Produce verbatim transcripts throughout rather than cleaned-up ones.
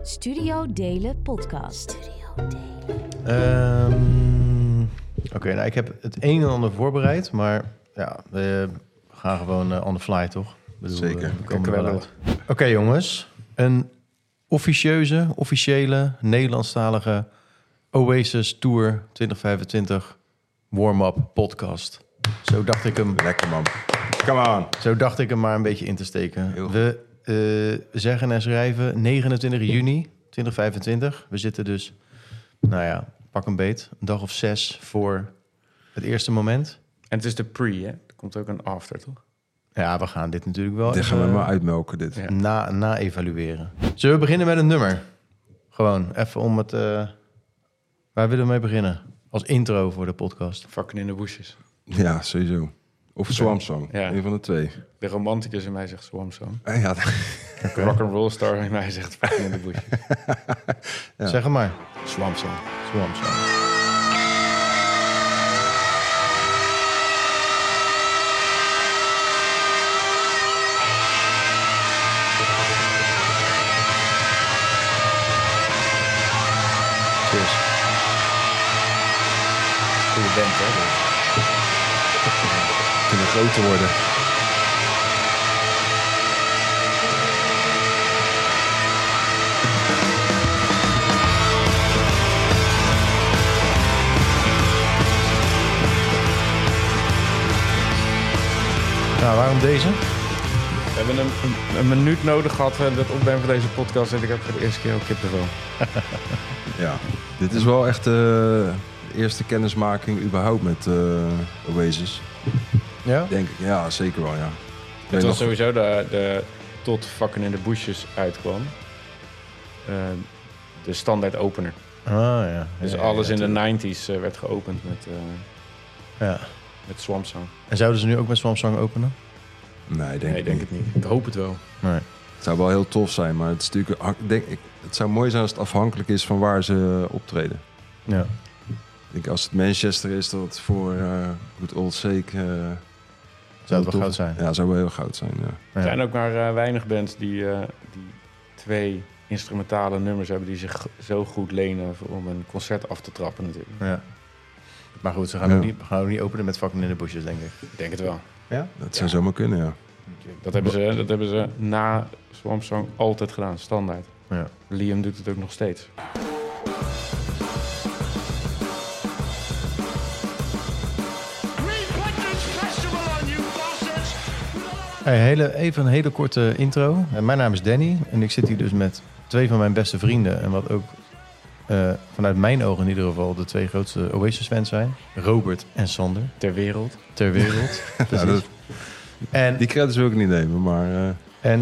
Studio Delen podcast. Studio Delen. Um, Oké, okay, nou, ik heb het een en ander voorbereid, maar ja, we gaan gewoon uh, on the fly, toch? Ik bedoel, Zeker. Uh, we komen er wel uit. Oké, okay, jongens. Een officieuze, officiële, Nederlandstalige Oasis Tour twintig vijfentwintig warm-up podcast. Zo dacht ik hem... Lekker, man. Come on. Zo dacht ik hem maar een beetje in te steken. We uh, zeggen en schrijven negenentwintig juni twintig vijfentwintig. We zitten dus, nou ja, pak een beet, een dag of zes voor het eerste moment. En het is de pre, hè? Er komt ook een after, toch? Ja, we gaan dit natuurlijk wel... Dit gaan we uh, maar uitmelken, dit. Ja. Na, na evalueren. Zullen we beginnen met een nummer? Gewoon, even om het... Uh, waar willen we mee beginnen? Als intro voor de podcast. Fucking in de bushes. Ja, sowieso. Of Swamp Song, ja. Een van de twee. De romanticus in mij zegt Swamp Song. Uh, ja. De rock'n'roll star in mij zegt fucking in de bushes. Ja. Zeg hem maar. Swamp Song. Swamp Song. Cheers. Goeie band, hè? Kunnen groter worden. Nou, waarom deze? We hebben een, een, een minuut nodig gehad uh, dat opnemen van deze podcast en ik heb voor de eerste keer ook kippenvel. Ja, dit is wel echt uh, de eerste kennismaking überhaupt met uh, Oasis. Ja? Denk ik, ja, zeker wel, ja. Het was nog... sowieso de, de tot fucking in de bushes uitkwam. Uh, de standaard opener. Ah, ja. Dus ja, alles ja, in de natuurlijk. negenties uh, werd geopend met, uh, ja. met Swamp Song. En zouden ze nu ook met Swamp Song openen? Nee, denk, nee, ik, denk niet. het niet. Ik hoop het wel. Nee. Het zou wel heel tof zijn, maar het is natuurlijk, denk ik, het zou mooi zijn als het afhankelijk is van waar ze optreden. Ja. Ik denk, als het Manchester is, dat het voor uh, good old sake... Uh, zou het wel goud zijn? Ja, zou wel heel goud zijn, ja. Er zijn ook maar uh, weinig bands die, uh, die twee instrumentale nummers hebben die zich zo goed lenen om een concert af te trappen natuurlijk. Ja. Maar goed, ze gaan, ja. ook niet, gaan ook niet openen met fucking in de bushes, denk ik. Ik denk het wel. Ja? Dat zou ja. zomaar kunnen, ja. Dat hebben, ze, dat hebben ze na Swamp Song altijd gedaan, standaard. Ja. Liam doet het ook nog steeds. Hey, hele, even een hele korte intro. Mijn naam is Danny en ik zit hier dus met twee van mijn beste vrienden. En wat ook uh, vanuit mijn ogen in ieder geval de twee grootste Oasis-fans zijn. Robert en Sander. Ter wereld. Ter wereld, ja, dat, en, die credits wil ik niet nemen, maar... Uh... En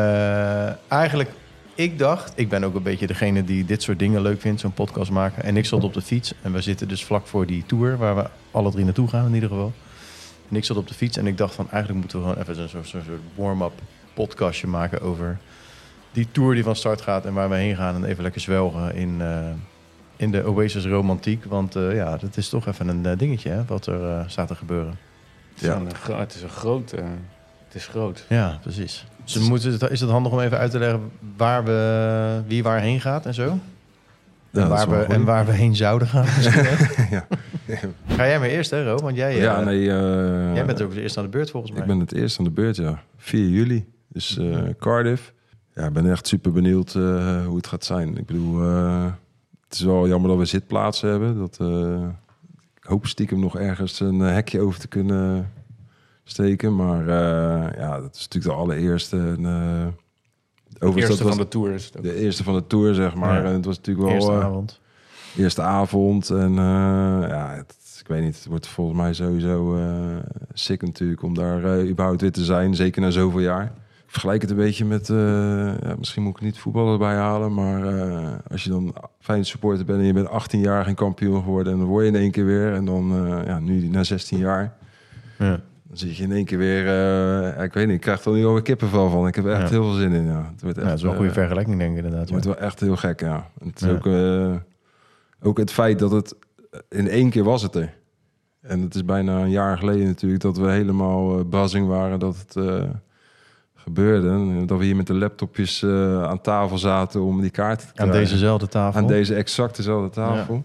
uh, eigenlijk, ik dacht... Ik ben ook een beetje degene die dit soort dingen leuk vindt, zo'n podcast maken. En ik zat op de fiets en we zitten dus vlak voor die tour... waar we alle drie naartoe gaan in ieder geval. En ik zat op de fiets en ik dacht van... eigenlijk moeten we gewoon even zo'n soort, soort warm-up podcastje maken... over die tour die van start gaat en waar we heen gaan... en even lekker zwelgen in, uh, in de Oasis romantiek. Want uh, ja, dat is toch even een uh, dingetje, hè, wat er uh, staat te gebeuren. Het is, ja. een, gro- het is een groot... Uh, het is groot. Ja, precies. Dus we moeten, is het handig om even uit te leggen waar we, wie waar heen gaat en zo? Ja, en, waar we, en waar we heen zouden gaan. ja. Ga jij maar eerst, hè, Ro? Want jij, ja, uh, nee, uh, jij bent ook de eerste aan de beurt, volgens mij. Ik ben het eerst aan de beurt, ja. vier juli. Dus uh, Cardiff. Ja, ik ben echt super benieuwd uh, hoe het gaat zijn. Ik bedoel, uh, het is wel jammer dat we zitplaatsen hebben. Dat, uh, ik hoop stiekem nog ergens een hekje over te kunnen steken. Maar uh, ja, dat is natuurlijk de allereerste. En, uh, de eerste van de tour is het ook. De eerste van de tour, zeg maar. Ja. En het was natuurlijk wel... Eerste uh, avond. Eerste avond. En uh, ja, het, ik weet niet, het wordt volgens mij sowieso uh, sick natuurlijk om daar uh, überhaupt weer te zijn. Zeker na zoveel jaar. Ik vergelijk het een beetje met... Uh, ja, misschien moet ik niet voetbal erbij halen. Maar uh, als je dan fijn supporter bent en je bent achttien jaar geen kampioen geworden. En dan word je in één keer weer. En dan, uh, ja, nu na zestien jaar... Ja. Dan zit je in één keer weer... Uh, ik weet niet, ik krijg er nu alweer kippenvel van. Ik heb er echt ja. heel veel zin in, ja. Het wordt echt, ja, dat is wel een goede uh, vergelijking, denk ik inderdaad. Het wordt wel echt heel gek, ja. Het is ja. ook, uh, ook het feit dat het... In één keer was het er. En het is bijna een jaar geleden natuurlijk... dat we helemaal uh, buzzing waren dat het uh, gebeurde. En dat we hier met de laptopjes uh, aan tafel zaten om die kaarten te krijgen. Aan dezezelfde tafel. Aan deze exact dezelfde tafel.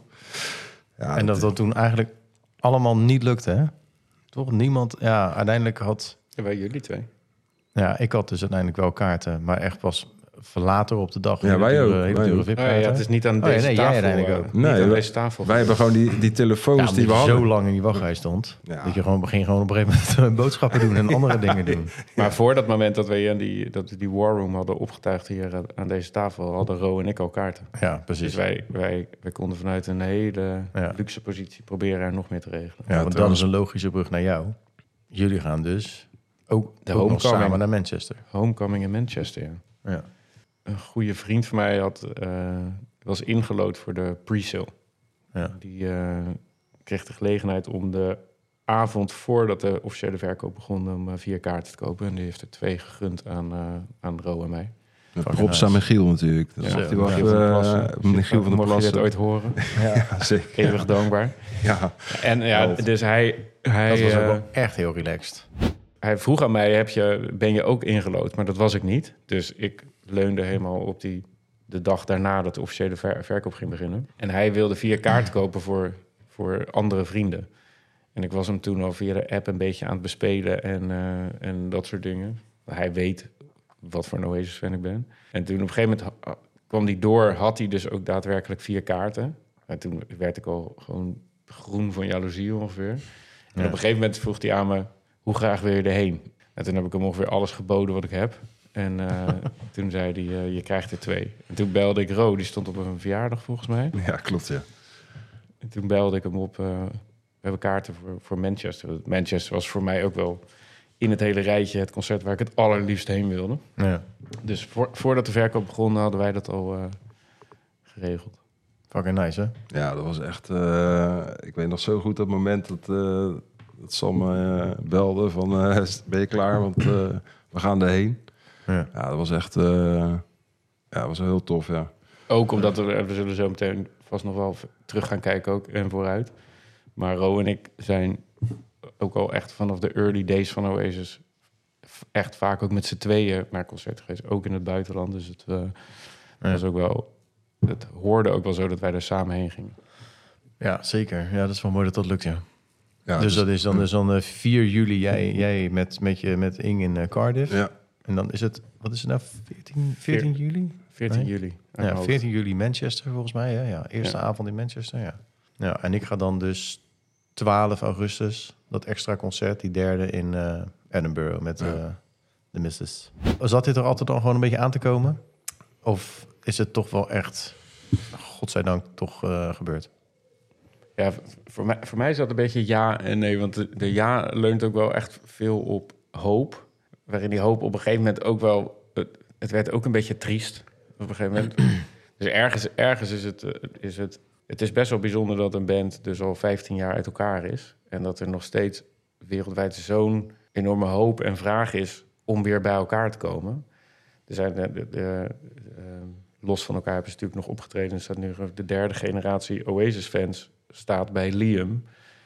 Ja. Ja, en dat dat toen eigenlijk allemaal niet lukte, hè? Toch? Niemand, ja, uiteindelijk had... Ja, wij jullie twee. Ja, ik had dus uiteindelijk wel kaarten, maar echt pas later op de dag. Ja, wij dure, ook. Hele wij dure ook. Oh, ja, het is niet aan deze oh, ja, nee, tafel. Jij uiteindelijk ook. Uh, nee, niet aan wij, deze tafel. Wij hebben gewoon die, die telefoons ja, die we je hadden. zo lang in die wachtrij stond. Ja. Dat je gewoon begin gewoon op een gegeven moment boodschappen doen en andere dingen doen. Maar ja. voor dat moment dat we die, dat we die war room hadden opgetuigd hier aan deze tafel, hadden Ro en ik al kaarten. Ja, precies. Dus wij, wij, wij konden vanuit een hele ja. luxe positie proberen er nog meer te regelen. Ja, want dan is een logische brug naar jou. Jullie gaan dus ook, de ook nog samen naar Manchester. Homecoming in Manchester, ja. ja. Een goede vriend van mij had, uh, was ingelood voor de pre-sale. Ja. Die uh, kreeg de gelegenheid om de avond voordat de officiële verkoop begon om uh, vier kaarten te kopen. En die heeft er twee gegund aan, uh, aan Ro en mij. Props aan Michiel natuurlijk. Dat ja, zegt ja, hij wel. Michiel van der Plassen. Mocht je dit ooit horen? Ja, zeker. Eeuwig dankbaar. Ja. En ja, dus hij... hij dat was ook uh, wel echt heel relaxed. Hij vroeg aan mij, heb je, ben je ook ingelood? Maar dat was ik niet. Dus ik leunde helemaal op die, de dag daarna dat de officiële ver, verkoop ging beginnen. En hij wilde vier kaarten kopen voor, voor andere vrienden. En ik was hem toen al via de app een beetje aan het bespelen en, uh, en dat soort dingen. Hij weet wat voor een Oasis-fan ik ben. En toen op een gegeven moment ha- kwam hij door, had hij dus ook daadwerkelijk vier kaarten. En toen werd ik al gewoon groen van jaloezie ongeveer. En ja. op een gegeven moment vroeg hij aan me, hoe graag wil je erheen? En toen heb ik hem ongeveer alles geboden wat ik heb. En uh, toen zei hij, uh, je krijgt er twee. En toen belde ik Ro, die stond op een verjaardag volgens mij. Ja, klopt, ja. En toen belde ik hem op, uh, we hebben kaarten voor, voor Manchester. Manchester was voor mij ook wel in het hele rijtje het concert waar ik het allerliefst heen wilde. Ja. Dus voor, voordat de verkoop begon, hadden wij dat al uh, geregeld. Fucking nice, hè? Ja, dat was echt... Uh, ik weet nog zo goed dat moment dat... Uh, Dat Sam uh, belde van, uh, ben je klaar? Want uh, we gaan erheen. Ja. ja, dat was echt... Uh, ja, dat was heel tof, ja. Ook omdat we, we zullen zo meteen vast nog wel terug gaan kijken ook en vooruit. Maar Ro en ik zijn ook al echt vanaf de early days van Oasis echt vaak ook met z'n tweeën naar concerten geweest. Ook in het buitenland. Dus het uh, ja. was ook wel... Het hoorde ook wel zo dat wij er samen heen gingen. Ja, zeker. Ja, dat is wel mooi dat dat lukt, ja. Ja, dus, dus dat is dan, dus dan uh, vier juli jij, jij met, met, je, met Ing in uh, Cardiff. Ja. En dan is het, wat is het nou, veertien, veertien juli? veertien juli. Ja, veertien juli Manchester volgens mij. Hè? Ja, eerste ja. avond in Manchester, ja. Ja, en ik ga dan dus twaalf augustus, dat extra concert, die derde in uh, Edinburgh met uh, ja. de Misses. Zat dit er altijd dan gewoon een beetje aan te komen? Of is het toch wel echt, godzijdank, toch uh, gebeurd? Ja, voor mij, voor mij is dat een beetje ja en nee. Want de, de ja leunt ook wel echt veel op hoop. Waarin die hoop op een gegeven moment ook wel... Het, het werd ook een beetje triest op een gegeven moment. Dus ergens, ergens is, het, is het... Het is best wel bijzonder dat een band dus al vijftien jaar uit elkaar is. En dat er nog steeds wereldwijd zo'n enorme hoop en vraag is om weer bij elkaar te komen. Er zijn de, de, de, uh, los van elkaar hebben ze natuurlijk nog opgetreden. Er staat nu de derde generatie Oasis-fans staat bij Liam,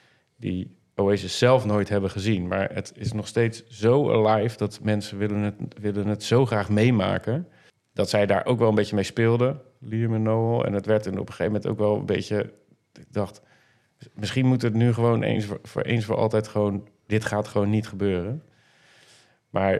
die Oasis zelf nooit hebben gezien. Maar het is nog steeds zo alive dat mensen willen het, willen het zo graag meemaken, dat zij daar ook wel een beetje mee speelden, Liam en Noel. En het werd en op een gegeven moment ook wel een beetje... Ik dacht, misschien moet het nu gewoon eens voor, voor eens voor altijd gewoon... Dit gaat gewoon niet gebeuren. Maar...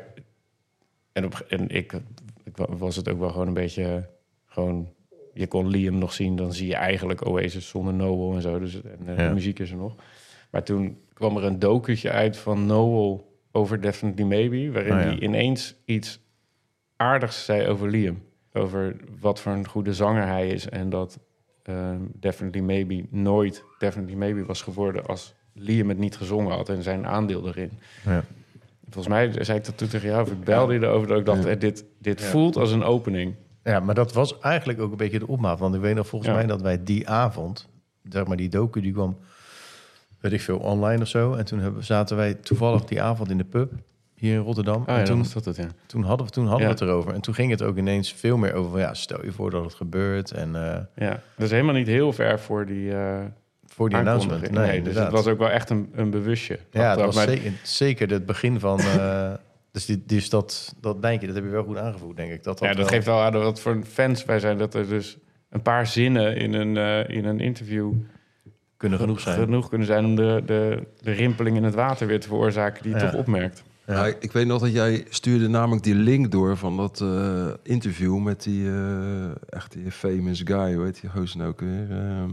En, op, en ik, ik was het ook wel gewoon een beetje... gewoon je kon Liam nog zien, dan zie je eigenlijk Oasis zonder Noel en zo. Dus, en uh, ja. de muziek is er nog. Maar toen kwam er een docu'tje uit van Noel over Definitely Maybe, waarin hij oh, ja. ineens iets aardigs zei over Liam. Over wat voor een goede zanger hij is en dat uh, Definitely Maybe nooit Definitely Maybe was geworden als Liam het niet gezongen had en zijn aandeel erin. Ja. Volgens mij zei ik dat toen tegen jou, of ik belde je erover, dat ik dacht, ja. eh, dit, dit ja. voelt als een opening. Ja, maar dat was eigenlijk ook een beetje de opmaat. Want ik weet nog volgens ja. mij dat wij die avond, zeg maar die docu, die kwam, weet ik veel, online of zo. En toen hebben, zaten wij toevallig die avond in de pub hier in Rotterdam. Oh, ja, en toen, was dat het, ja. toen hadden we, toen hadden ja. we het erover. En toen ging het ook ineens veel meer over, ja, stel je voor dat het gebeurt. En, uh, ja, dat is helemaal niet heel ver voor die... Uh, voor die announcement. Nee, nee dus het was ook wel echt een, een bewustje. Ja, het was maar... zeker, zeker het begin van, uh, Dus, die, dus dat, dat denk je, dat heb je wel goed aangevoeld, denk ik. Dat, dat ja, dat wel... geeft wel aan wat voor fans wij zijn. Dat er dus een paar zinnen in een, uh, in een interview... kunnen genoeg zijn. Genoeg kunnen zijn om de, de, de rimpeling in het water weer te veroorzaken... die je ja. toch opmerkt. Ja. Ja, ik weet nog dat jij stuurde namelijk die link door van dat uh, interview met die uh, echt die famous guy, hoe heet die gozer nou ook weer? Uh,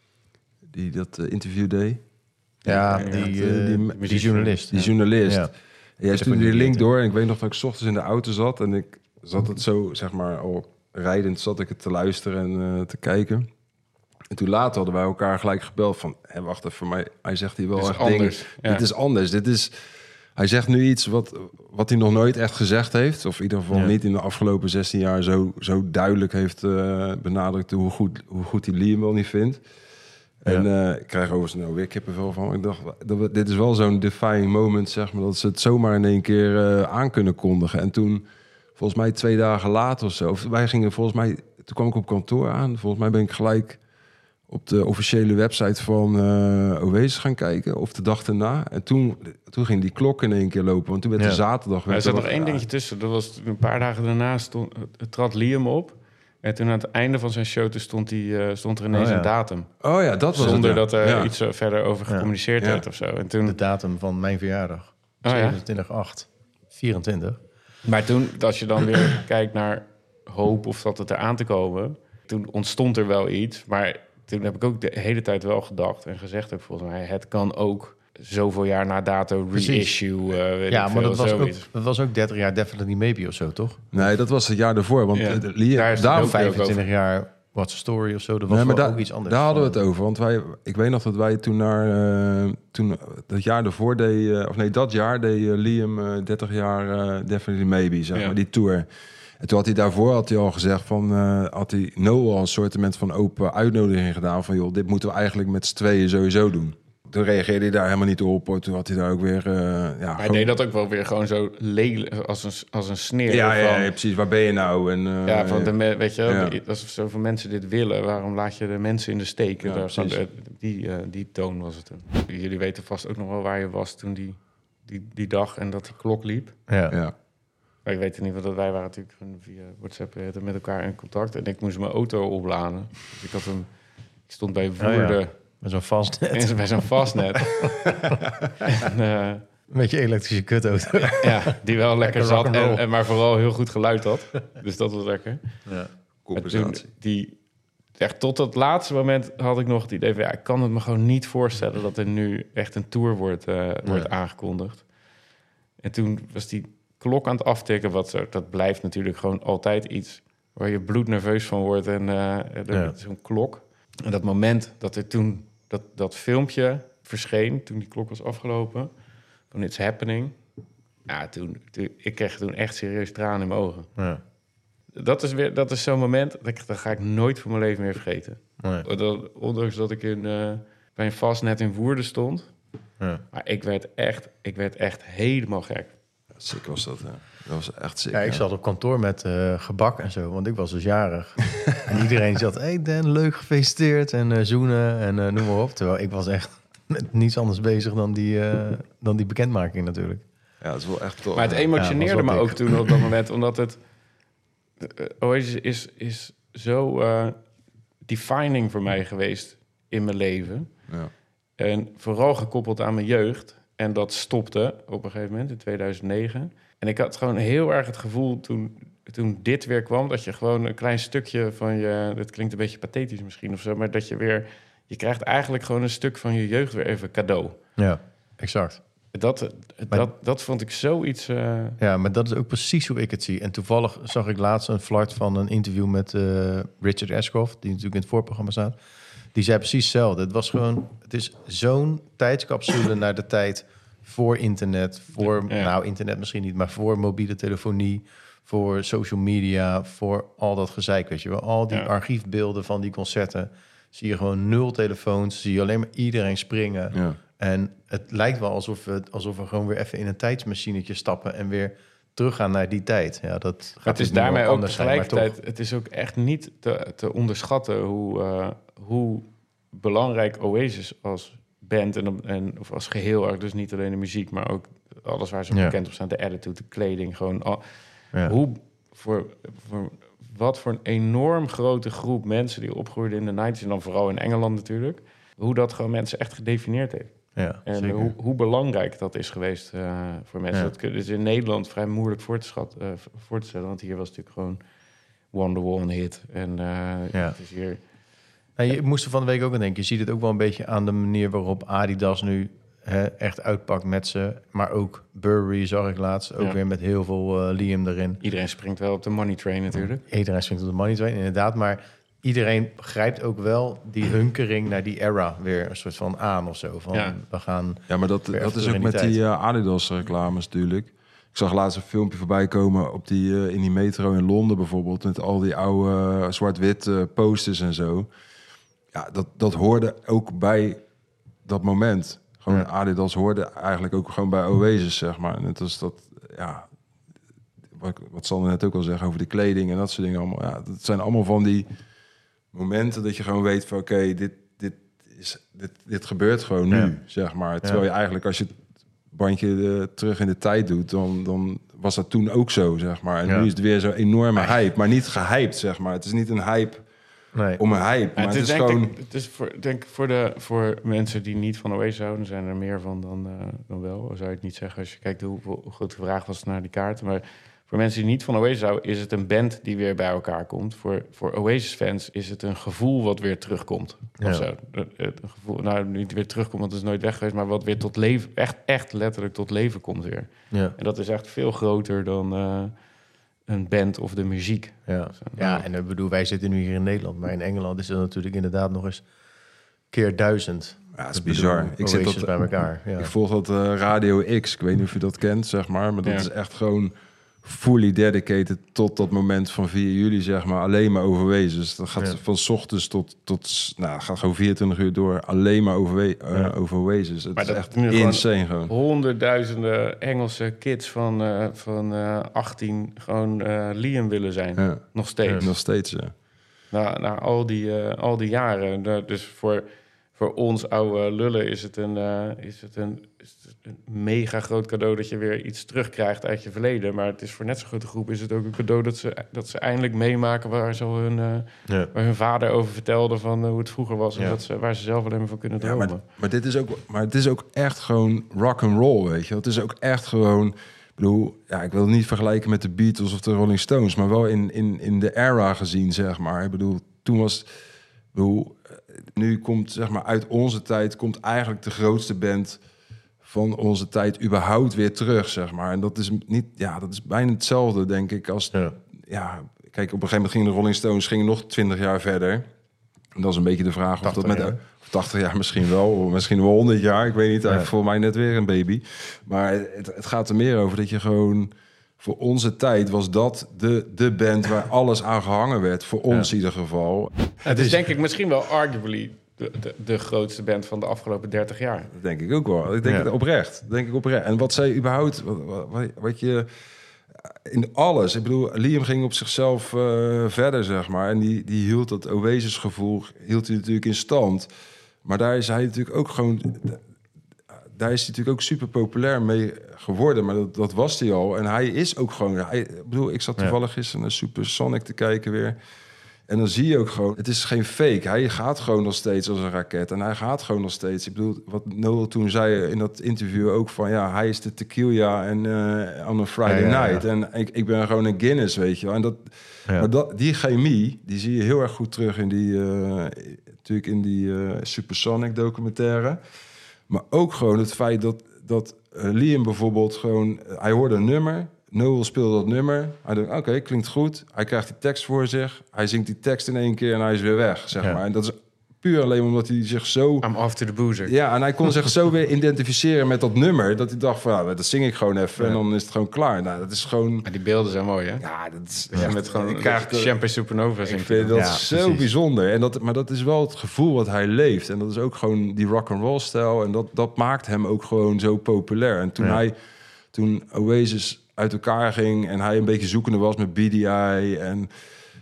die dat uh, interview deed. Ja, ja die, die, uh, die, die, die journalist. Die ja. journalist. Ja. En jij stuurde die link door en ik weet nog dat ik 's ochtends in de auto zat en ik zat het zo, zeg maar, al rijdend zat ik het te luisteren en uh, te kijken. En toen later hadden wij elkaar gelijk gebeld van, hé, wacht even, voor mij, hij zegt hier wel dit echt is anders. dingen. Ja. Dit is anders. Dit is, hij zegt nu iets wat, wat hij nog nooit echt gezegd heeft, of in ieder geval ja. niet in de afgelopen zestien jaar zo, zo duidelijk heeft uh, benadrukt hoe goed, hoe goed hij Liam wel niet vindt. En ja. uh, ik krijg overigens nou weer kippenvel van. Ik dacht, dat, dit is wel zo'n defining moment, zeg maar, dat ze het zomaar in één keer uh, aan kunnen kondigen. En toen, volgens mij twee dagen later of zo, of wij gingen volgens mij, toen kwam ik op kantoor aan. Volgens mij ben ik gelijk op de officiële website van uh, Oasis gaan kijken, of de dag erna. En toen, toen ging die klok in één keer lopen, want toen werd ja. de zaterdag... Er zat nog één dingetje tussen. Dat was een paar dagen daarna stond, trad Liam op. En toen aan het einde van zijn show toen stond, die, uh, stond er ineens oh, ja. een datum. Oh ja, dat was Zonder het, ja. dat er ja. iets verder over gecommuniceerd ja. werd ja. of zo. En toen... De datum van mijn verjaardag. Oh, zevenentwintig acht vierentwintig. Maar toen, als je dan weer kijkt naar hoop of dat het eraan te komen... toen ontstond er wel iets. Maar toen heb ik ook de hele tijd wel gedacht en gezegd ook volgens mij... het kan ook zoveel jaar na dato reissue. Uh, weet ja, ik maar veel, dat, was ook, zoiets. dat was ook dertig jaar Definitely Maybe of zo, toch? Nee, dat was het jaar ervoor. Want ja. Liam, daar daar vijfentwintig jaar What's the Story of zo. Dat was nee, maar wel daar, ook iets anders. Daar hadden we het over. Want wij, ik weet nog dat wij toen naar... Uh, toen dat jaar ervoor deed... Uh, of nee, dat jaar deed uh, Liam uh, dertig jaar uh, Definitely Maybe, zeg ja. maar, die tour. En toen had hij daarvoor had hij al gezegd van... Uh, had hij Noel al een soort van open uitnodiging gedaan... van joh, dit moeten we eigenlijk met z'n tweeën sowieso doen. Toen reageerde hij daar helemaal niet op. Toen had hij daar ook weer... Uh, ja, maar hij gewoon... deed dat ook wel weer gewoon zo lelijk, als een, als een sneer. Ja, ja, van, ja, precies. Waar ben je nou? En, uh, ja, van de, weet je, ja. als zoveel mensen dit willen... waarom laat je de mensen in de steek? Ja, daar, die, die, uh, die toon was het toen. Jullie weten vast ook nog wel waar je was toen die, die, die dag... en dat die klok liep. Ja. ja. Maar ik weet in ieder geval dat wij waren natuurlijk via WhatsApp met elkaar in contact. En ik moest mijn auto opladen. Dus ik had hem... Ik stond bij Woerden... Oh ja. Met zo'n vastnet. Bij zo'n vastnet. en, uh, met je elektrische kutauto. ja, die wel lekker, lekker zat, en, en, maar vooral heel goed geluid had. Dus dat was lekker. Ja, compensatie. Toen, die, echt tot het laatste moment had ik nog het idee van... ja, ik kan het me gewoon niet voorstellen dat er nu echt een tour wordt, uh, ja. wordt aangekondigd. En toen was die klok aan het aftikken. Wat zo, dat blijft natuurlijk gewoon altijd iets waar je bloednerveus van wordt. En uh, ja. zo'n klok. En dat moment dat er toen... Dat, dat filmpje verscheen toen die klok was afgelopen. Van It's Happening. Ja, toen, toen, ik kreeg toen echt serieus tranen in mijn ogen. Ja. Dat is, weer, dat is zo'n moment, dat, dat ga ik nooit van mijn leven meer vergeten. Nee. Dat, ondanks dat ik in, uh, bij een vastnet in Woerden stond. Ja. Maar ik werd, echt, ik werd echt helemaal gek. Ja, sick was dat, hè? Dat was echt sick. Ja, ik ja. zat op kantoor met uh, gebak en zo, want ik was dus jarig. En iedereen zat, hey Dan, leuk gefeliciteerd en uh, zoenen en uh, noem maar op. Terwijl ik was echt met niets anders bezig dan die, uh, dan die bekendmaking natuurlijk. Ja, dat is wel echt tof. Maar het emotioneerde ja, me ook toen op dat moment, omdat het... Uh, Oasis is, is zo uh, defining voor mij geweest in mijn leven. Ja. En vooral gekoppeld aan mijn jeugd. En dat stopte op een gegeven moment in tweeduizend negen. En ik had gewoon heel erg het gevoel toen, toen dit weer kwam... dat je gewoon een klein stukje van je... Dat klinkt een beetje pathetisch misschien of zo... maar dat je weer... Je krijgt eigenlijk gewoon een stuk van je jeugd weer even cadeau. Ja, exact. Dat, maar, dat, dat vond ik zoiets... Uh... Ja, maar dat is ook precies hoe ik het zie. En toevallig zag ik laatst een flart van een interview met uh, Richard Ashcroft... die natuurlijk in het voorprogramma staat. Die zei precies hetzelfde. Het was gewoon... Het is zo'n tijdscapsule naar de tijd... voor internet, voor... Ja. Nou, internet misschien niet, maar voor mobiele telefonie... voor social media, voor al dat gezeik, weet je wel. Al die ja. archiefbeelden van die concerten... zie je gewoon nul telefoons, zie je alleen maar iedereen springen... Ja. En het lijkt wel alsof we, alsof we gewoon weer even in een tijdsmachinetje stappen... en weer teruggaan naar die tijd. Ja, dat gaat het is daarmee ook tegelijkertijd... Zijn, het is ook echt niet te, te onderschatten hoe, uh, hoe belangrijk Oasis als band en, en of als geheel, dus niet alleen de muziek, maar ook alles waar ze Ja. bekend op staan, de attitude, de kleding, gewoon al, Ja. hoe voor, voor wat voor een enorm grote groep mensen die opgroeiden in de negentig en dan vooral in Engeland natuurlijk, hoe dat gewoon mensen echt gedefinieerd heeft. Ja, En zeker. hoe, hoe belangrijk dat is geweest uh, voor mensen. Ja. Dat kun- is in Nederland vrij moeilijk voor te, schat, uh, voor te stellen. Want hier was natuurlijk gewoon Wonderwall een hit. En uh, Ja. het is hier... Nou, je moest er van de week ook aan denken. Je ziet het ook wel een beetje aan de manier waarop Adidas nu hè, echt uitpakt met ze. Maar ook Burberry zag ik laatst. Ook Ja. weer met heel veel uh, Liam erin. Iedereen springt wel op de money train natuurlijk. Iedereen springt op de money train, inderdaad. Maar iedereen grijpt ook wel die hunkering naar die era weer een soort van aan of zo. Van, Ja. we gaan... Ja, maar dat, Weer dat even is terug ook in met die die uh, Adidas-reclames natuurlijk. Ik zag laatst een filmpje voorbij komen op die, uh, in die metro in Londen bijvoorbeeld. Met al die oude uh, zwart-wit uh, posters en zo. Ja, dat, dat hoorde ook bij dat moment. Gewoon Ja. Adidas hoorde eigenlijk ook gewoon bij Oasis, zeg maar. En het was dat, ja... Wat, wat Sander net ook al zeggen over de kleding en dat soort dingen allemaal. Ja, dat zijn allemaal van die momenten dat je gewoon weet van... oké, okay, dit, dit, is, dit, dit gebeurt gewoon nu, Ja. zeg maar. Terwijl Ja. je eigenlijk, als je het bandje uh, terug in de tijd doet... Dan, dan was dat toen ook zo, zeg maar. En Ja. nu is het weer zo'n enorme hype. Maar niet gehyped, zeg maar. Het is niet een hype Nee. om een hype. Maar het, het is is denk gewoon... ik, het is voor, denk ik voor, de, voor mensen die niet van Oasis houden, zijn er meer van dan, uh, dan wel. Zou je het niet zeggen als je kijkt hoe, hoe groot de vraag was naar die kaarten. Maar voor mensen die niet van Oasis houden, is het een band die weer bij elkaar komt. Voor, voor Oasis-fans is het een gevoel wat weer terugkomt. Ja. Of zo. Het, het gevoel, nou, niet weer terugkomt, want het is nooit weg geweest, maar wat weer tot leven, echt, echt letterlijk tot leven komt weer. Ja. En dat is echt veel groter dan uh, een band of de muziek. Ja. ja, en ik bedoel, wij zitten nu hier in Nederland. Maar in Engeland is het natuurlijk inderdaad nog eens keer duizend. Ja, het is Ik bedoel, bizar. Ik zit Oasis dat bij elkaar. Ja. Ik volg dat uh, Radio X. Ik weet niet of je dat kent, zeg maar. Maar dat Ja. is echt gewoon fully dedicated tot dat moment van vier juli, zeg maar. Alleen maar over Oasis. Dat gaat Ja. van 's ochtends tot, tot... Nou, gaat gewoon vierentwintig uur door. Alleen maar over, uh, Ja. over Oasis. Het Maar is dat echt nu gewoon- insane gewoon. Honderdduizenden Engelse kids van, uh, van uh, achttien gewoon uh, Liam willen zijn. Ja. Nog steeds. Nog steeds, ja. Na, na al, die, uh, al die jaren. Uh, dus voor, voor ons oude lullen is het, een, uh, is, het een, is het een mega groot cadeau dat je weer iets terugkrijgt uit je verleden. Maar het is voor net zo'n grote groep is het ook een cadeau dat ze, dat ze eindelijk meemaken waar, zo hun, uh, Ja. waar hun vader over vertelde van uh, hoe het vroeger was. En Ja. dat ze, waar ze zelf alleen maar van kunnen Ja, dromen. maar, maar, dit is ook, maar het is ook echt gewoon rock and roll, weet je wel. Het is ook echt gewoon... Ik bedoel, ja, ik wil het niet vergelijken met de Beatles of de Rolling Stones... maar wel in, in, in de era gezien, zeg maar. Ik bedoel, toen was... Ik bedoel, nu komt, zeg maar, uit onze tijd... komt eigenlijk de grootste band van onze tijd überhaupt weer terug, zeg maar. En dat is niet... Ja, dat is bijna hetzelfde, denk ik, als... Ja. Ja, kijk, op een gegeven moment gingen de Rolling Stones gingen nog twintig jaar verder. En dat is een beetje de vraag of dat tachtig met... jaar. Of tachtig jaar misschien wel, of misschien wel honderd jaar. Ik weet niet, hij Ja. heeft voor mij net weer een baby. Maar het, het gaat er meer over dat je gewoon... Voor onze tijd was dat de, de band waar alles aan gehangen werd. Voor ons in ieder geval. Het is denk ik misschien wel arguably de, de, de grootste band van de afgelopen dertig jaar. Dat denk ik ook wel. Ik denk Ja. het oprecht. Dat denk ik oprecht. En wat zij überhaupt... Wat, wat, wat je... In alles. Ik bedoel, Liam ging op zichzelf uh, verder, zeg maar. En die, die hield dat Oasis-gevoel hield hij natuurlijk in stand. Maar daar is hij natuurlijk ook gewoon... Daar is hij natuurlijk ook super populair mee geworden. Maar dat, dat was hij al. En hij is ook gewoon... Hij, ik bedoel, ik zat toevallig gisteren naar Supersonic te kijken weer. En dan zie je ook gewoon... Het is geen fake. Hij gaat gewoon nog steeds als een raket. En hij gaat gewoon nog steeds... Ik bedoel, wat Noel toen zei in dat interview ook van... Ja, hij is de tequila en uh, on a Friday Ja, ja, ja. night. En ik, ik ben gewoon een Guinness, weet je wel. En dat, Ja. maar dat, die chemie, die zie je heel erg goed terug in die... Uh, natuurlijk in die uh, Supersonic documentaire. Maar ook gewoon het feit dat, dat uh, Liam bijvoorbeeld gewoon... Hij hoorde een nummer... Noel speelde dat nummer. Hij denkt, oké, okay, klinkt goed. Hij krijgt die tekst voor zich. Hij zingt die tekst in één keer en hij is weer weg, zeg Ja. maar. En dat is puur alleen omdat hij zich zo... I'm off to the boozer. Ja, en hij kon zich zo weer identificeren met dat nummer... dat hij dacht van, ja, dat zing ik gewoon even Ja. en dan is het gewoon klaar. Nou, dat is gewoon... Maar die beelden zijn mooi, hè? Ja, dat is... Dat je echt- met gewoon ik krijg de- Champagne Supernova ik zingt. vind dat Ja, zo precies. bijzonder. En dat, maar dat is wel het gevoel wat hij leeft. En dat is ook gewoon die rock'n'roll-stijl. En dat, dat maakt hem ook gewoon zo populair. En toen Ja. hij... Toen Oasis uit elkaar ging en hij een beetje zoekende was met B D I... en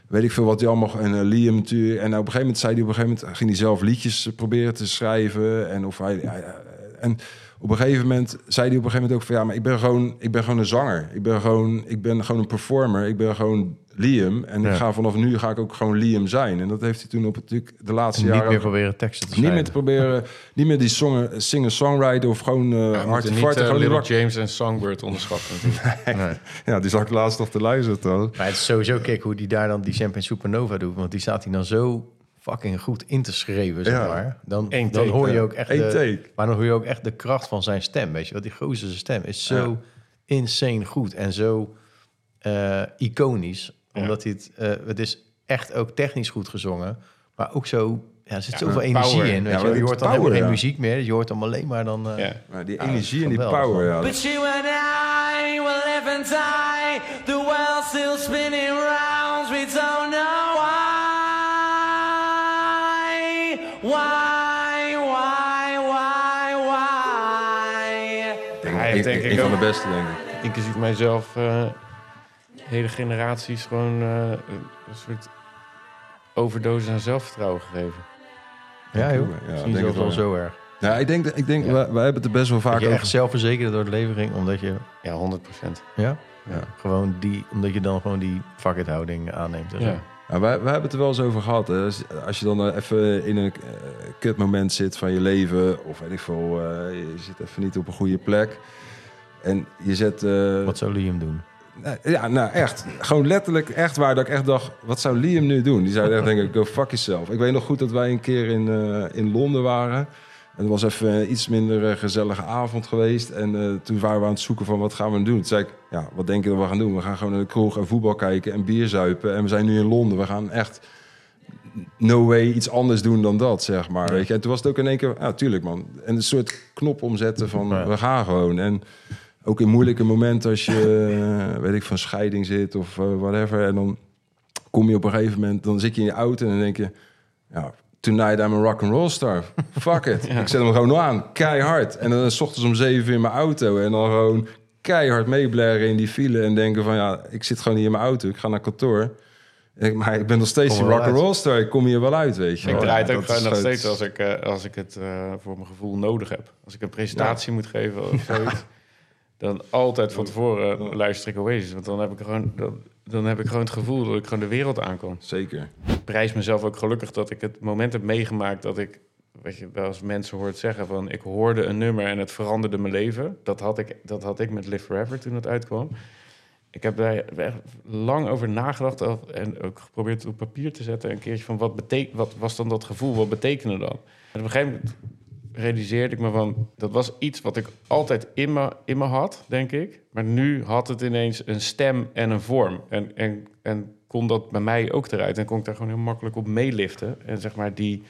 weet ik veel wat hij allemaal... En uh, Liam natuurlijk. En op een gegeven moment zei hij... Op een gegeven moment ging hij zelf liedjes proberen te schrijven. En, of hij, hij, en op een gegeven moment zei hij op een gegeven moment ook van... Ja, maar ik ben gewoon, ik ben gewoon een zanger. Ik ben gewoon, ik ben gewoon een performer. Ik ben gewoon Liam. En ja. ik ga vanaf nu ga ik ook gewoon Liam zijn. En dat heeft hij toen op natuurlijk de laatste en jaren... Niet meer proberen teksten te Niet schrijven. meer te proberen... niet meer die songen, singer-songwriter of gewoon uh, ja, hard to niet fight. uh, Gewoon Little rock. James en Songbird onderschatten natuurlijk. Nee. Ja, die zag ik laatst nog te luisteren trouwens. Maar het is sowieso, kijk hoe die daar dan die Champagne Supernova doet. Want die staat hij dan zo fucking goed in te schreeuwen, zeg Ja. maar. Dan, Eén dan take, hoor je ja. ook echt Eén de, take. maar dan hoor je ook echt de kracht van zijn stem, weet je. Want die gozer zijn stem is zo Ja. insane goed en zo uh, iconisch. Ja. Omdat hij het, uh, het is echt ook technisch goed gezongen. Maar ook zo, ja, er zit Ja, zoveel power. energie in, weet Ja, je. maar Je hoort dan power, helemaal geen ja. muziek meer. Je hoort hem alleen maar dan... Uh, Ja. Maar die Ja, energie en die geweldig, power, man. ja. But you and I will live and die. The world still spinning rounds. We don't know why. Why, why, why, why? Hij heeft denk Een ik van ook, de beste, denk ik. inclusief mijzelf, uh, hele generaties gewoon uh, een soort overdosis aan zelfvertrouwen gegeven. Ja, joh. Ja, Misschien denk zelfs het wel wel, zo erg. Ja, ik denk, ik denk Ja. wij, wij hebben het er best wel vaak Dat je over. echt zelfverzekerd door het leven ging, omdat je... Ja, honderd procent. Ja? Ja. Gewoon die, omdat je dan gewoon die fuck it houding aanneemt. En zo. Ja. Ja, wij, wij hebben het er wel eens over gehad. Hè. Als, als je dan uh, even in een uh, kutmoment zit van je leven, of weet ik veel, uh, je zit even niet op een goede plek. En je zet... Uh, Wat zou Liam doen? Ja, nou echt. Gewoon letterlijk echt waar dat ik echt dacht, wat zou Liam nu doen? Die zou echt denken, go fuck yourself. Ik weet nog goed dat wij een keer in, uh, in Londen waren. En het was even een iets minder uh, gezellige avond geweest. En uh, toen waren we aan het zoeken van, wat gaan we doen? Toen zei ik, ja, wat denk je dat we gaan doen? We gaan gewoon naar de kroeg en voetbal kijken en bier zuipen. En we zijn nu in Londen. We gaan echt no way iets anders doen dan dat, zeg maar. Weet je? En toen was het ook in één keer, ja, tuurlijk man. En een soort knop omzetten van, Ja. we gaan gewoon. En ook in moeilijke momenten als je, uh, weet ik, van scheiding zit of uh, whatever. En dan kom je op een gegeven moment, dan zit je in je auto en dan denk je, ja, tonight I'm a rock and roll star. Fuck it. Ja. Ik zet hem gewoon aan, keihard. En dan 's ochtends om zeven uur in mijn auto en dan gewoon keihard meeblaren in die file en denken van, ja, ik zit gewoon hier in mijn auto, ik ga naar kantoor. Ik, maar ik ben nog steeds Kom die wel rock and uit. roll star. Ik kom hier wel uit, weet je. Ik wel. draai het Ja, ook dat gewoon is nog het- steeds als ik, uh, als ik het uh, voor mijn gevoel nodig heb. Als ik een presentatie moet geven of zoiets, dan altijd van tevoren uh, luister ik Oasis. Want dan heb ik gewoon, dan, dan heb ik gewoon het gevoel dat ik gewoon de wereld aan kan. Zeker. Ik prijs mezelf ook gelukkig dat ik het moment heb meegemaakt dat ik, weet je, wel eens mensen hoort zeggen van, ik hoorde een nummer en het veranderde mijn leven. Dat had ik, dat had ik met Live Forever toen het uitkwam. Ik heb daar echt lang over nagedacht en ook geprobeerd op papier te zetten. Een keertje van, wat, betek- wat was dan dat gevoel? Wat betekende dat? En op een gegeven moment realiseerde ik me van, dat was iets wat ik altijd in me, in me had, denk ik. Maar nu had het ineens een stem en een vorm. En, en, en kon dat bij mij ook eruit. En kon ik daar gewoon heel makkelijk op meeliften. En zeg maar die,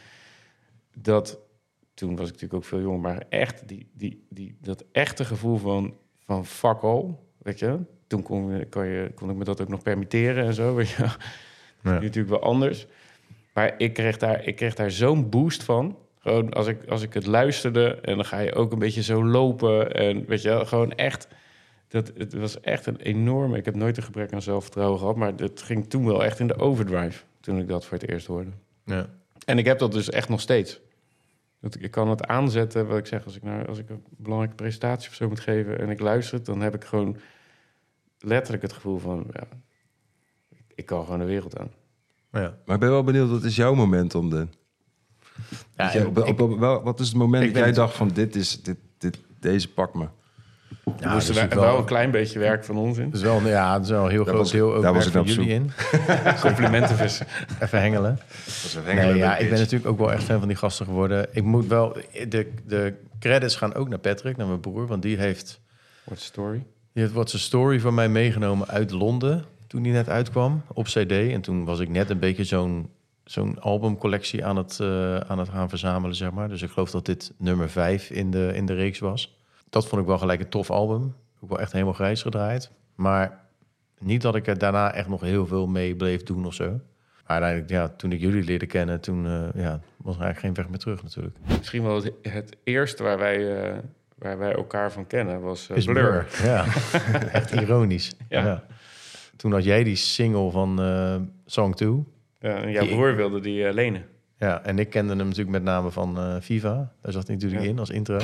dat, toen was ik natuurlijk ook veel jonger, maar echt die, die, die, dat echte gevoel van, van fuck all, weet je. Toen kon, kon, je, kon ik me dat ook nog permitteren en zo, weet je. Ja. Nu natuurlijk wel anders. Maar ik kreeg daar, ik kreeg daar zo'n boost van. Gewoon als ik, als ik het luisterde en dan ga je ook een beetje zo lopen. En weet je, gewoon echt, dat, het was echt een enorme... Ik heb nooit een gebrek aan zelfvertrouwen gehad, maar het ging toen wel echt in de overdrive toen ik dat voor het eerst hoorde. Ja. En ik heb dat dus echt nog steeds. Dat ik, ik kan het aanzetten, wat ik zeg, als ik, nou, als ik een belangrijke presentatie of zo moet geven en ik luister het, dan heb ik gewoon letterlijk het gevoel van, ja, ik kan gewoon de wereld aan. Ja. Maar ik ben wel benieuwd, wat is jouw moment om de... Ja, Weet je, op- ik- op- op- wel- wat is het moment Ik dat jij ben- dacht van, dit is, dit, dit, deze pak me? Ja, Er dat moest is er wel, wel- wel een klein beetje werk van ons in. Dat is wel, ja, dat is wel een heel Daar groot was- deel ook daar was werk ik van naar op jullie in. Complimenten vissen. Even hengelen. Nee, ja, ik ben natuurlijk ook wel echt fan van die gasten geworden. Ik moet wel... De, de credits gaan ook naar Patrick, naar mijn broer. Want die heeft, What story? die heeft What's the Story van mij meegenomen uit Londen. Toen die net uitkwam, op C D. En toen was ik net een beetje zo'n zo'n albumcollectie aan het, uh, aan het gaan verzamelen, zeg maar. Dus ik geloof dat dit nummer vijf in de, in de reeks was. Dat vond ik wel gelijk een tof album. Ook wel echt helemaal grijs gedraaid. Maar niet dat ik er daarna echt nog heel veel mee bleef doen of zo. Maar uiteindelijk, ja, toen ik jullie leerde kennen, toen uh, ja, was er eigenlijk geen weg meer terug natuurlijk. Misschien wel het, het eerste waar wij, uh, waar wij elkaar van kennen was uh, Is Blur. Blur. Ja, echt ironisch. Ja. Ja. toen had jij die single van uh, Song two. Ja, en jouw Die- broer wilde die uh, lenen. Ja, en ik kende hem natuurlijk met name van uh, Viva. Daar zat hij natuurlijk Ja. in als intro.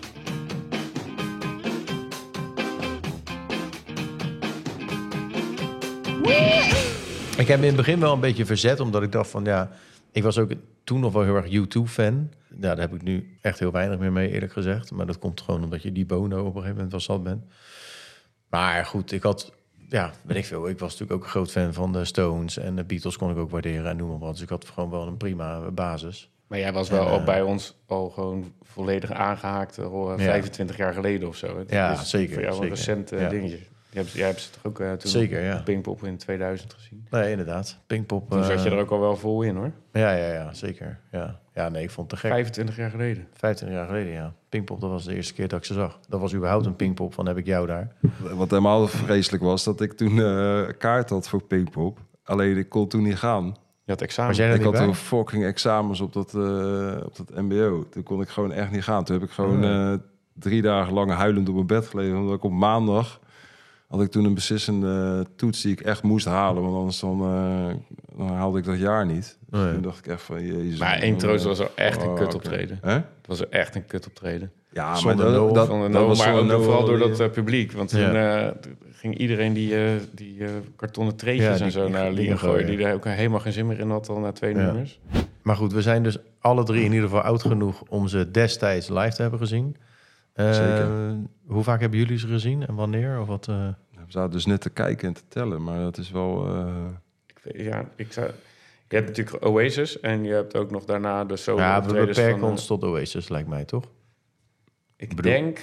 Ik heb me in het begin wel een beetje verzet, omdat ik dacht van ja, ik was ook toen nog wel heel erg U twee fan. Ja, daar heb ik nu echt heel weinig meer mee, eerlijk gezegd. Maar dat komt gewoon omdat je die Bono op een gegeven moment wel zat bent. Maar goed, ik had, ja, weet ik veel. Ik was natuurlijk ook een groot fan van de Stones en de Beatles kon ik ook waarderen en noem maar wat. Dus ik had gewoon wel een prima basis. Maar jij was wel En, al uh, bij ons al gewoon volledig aangehaakt al uh, Ja. vijfentwintig jaar geleden of zo. Het Ja, is zeker, Voor jou een zeker. recent uh, Ja. dingetje. Jij hebt, jij hebt ze toch ook uh, toen Zeker, op ja. Pinkpop in tweeduizend gezien? Nee, inderdaad. Pinkpop. Toen zat je eh, er ook al wel vol in hoor. Ja, ja, ja, zeker. Ja. ja, nee, ik vond het te gek. vijfentwintig jaar geleden. vijfentwintig jaar geleden, ja. Pinkpop, dat was de eerste keer dat ik ze zag. Dat was überhaupt een Pinkpop van heb ik jou daar. Wat helemaal vreselijk was, dat ik toen uh, kaart had voor Pinkpop. Alleen ik kon toen niet gaan. Je had examen. Was jij er Ik niet had bij? toen fucking examens op dat, uh, op dat M B O. Toen kon ik gewoon echt niet gaan. Toen heb ik gewoon Oh. uh, drie dagen lang huilend op mijn bed gelegen. Omdat ik op maandag had ik toen een beslissende toets die ik echt moest halen. Want anders dan, uh, dan haalde ik dat jaar niet. Dus Nee. toen dacht ik echt van, jezus. Maar één troost was wel echt een Oh, kut oké. optreden. Hè? Het was er echt een kut optreden. Ja, Zonder maar dat, Noel, dat, Van de dat no, was maar ook zonder vooral Noel door die- dat uh, publiek. Want toen Ja. uh, ging iedereen die, uh, die uh, kartonnen treetjes Ja, die- en zo die- naar die Liam gooien. gooien. Die daar ook helemaal geen zin meer in had al na twee Ja. nummers. Maar goed, we zijn dus alle drie in ieder geval oud genoeg om ze destijds live te hebben gezien. Uh, Zeker. Hoe vaak hebben jullie ze gezien en wanneer? Of wat, uh... We zaten dus net te kijken en te tellen, maar dat is wel... Uh... Ik weet- Ja, ik zou... Je hebt natuurlijk Oasis en je hebt ook nog daarna de solo Ja, we optredens beperken van, uh, ons tot Oasis, lijkt mij, toch? Ik bedoel- denk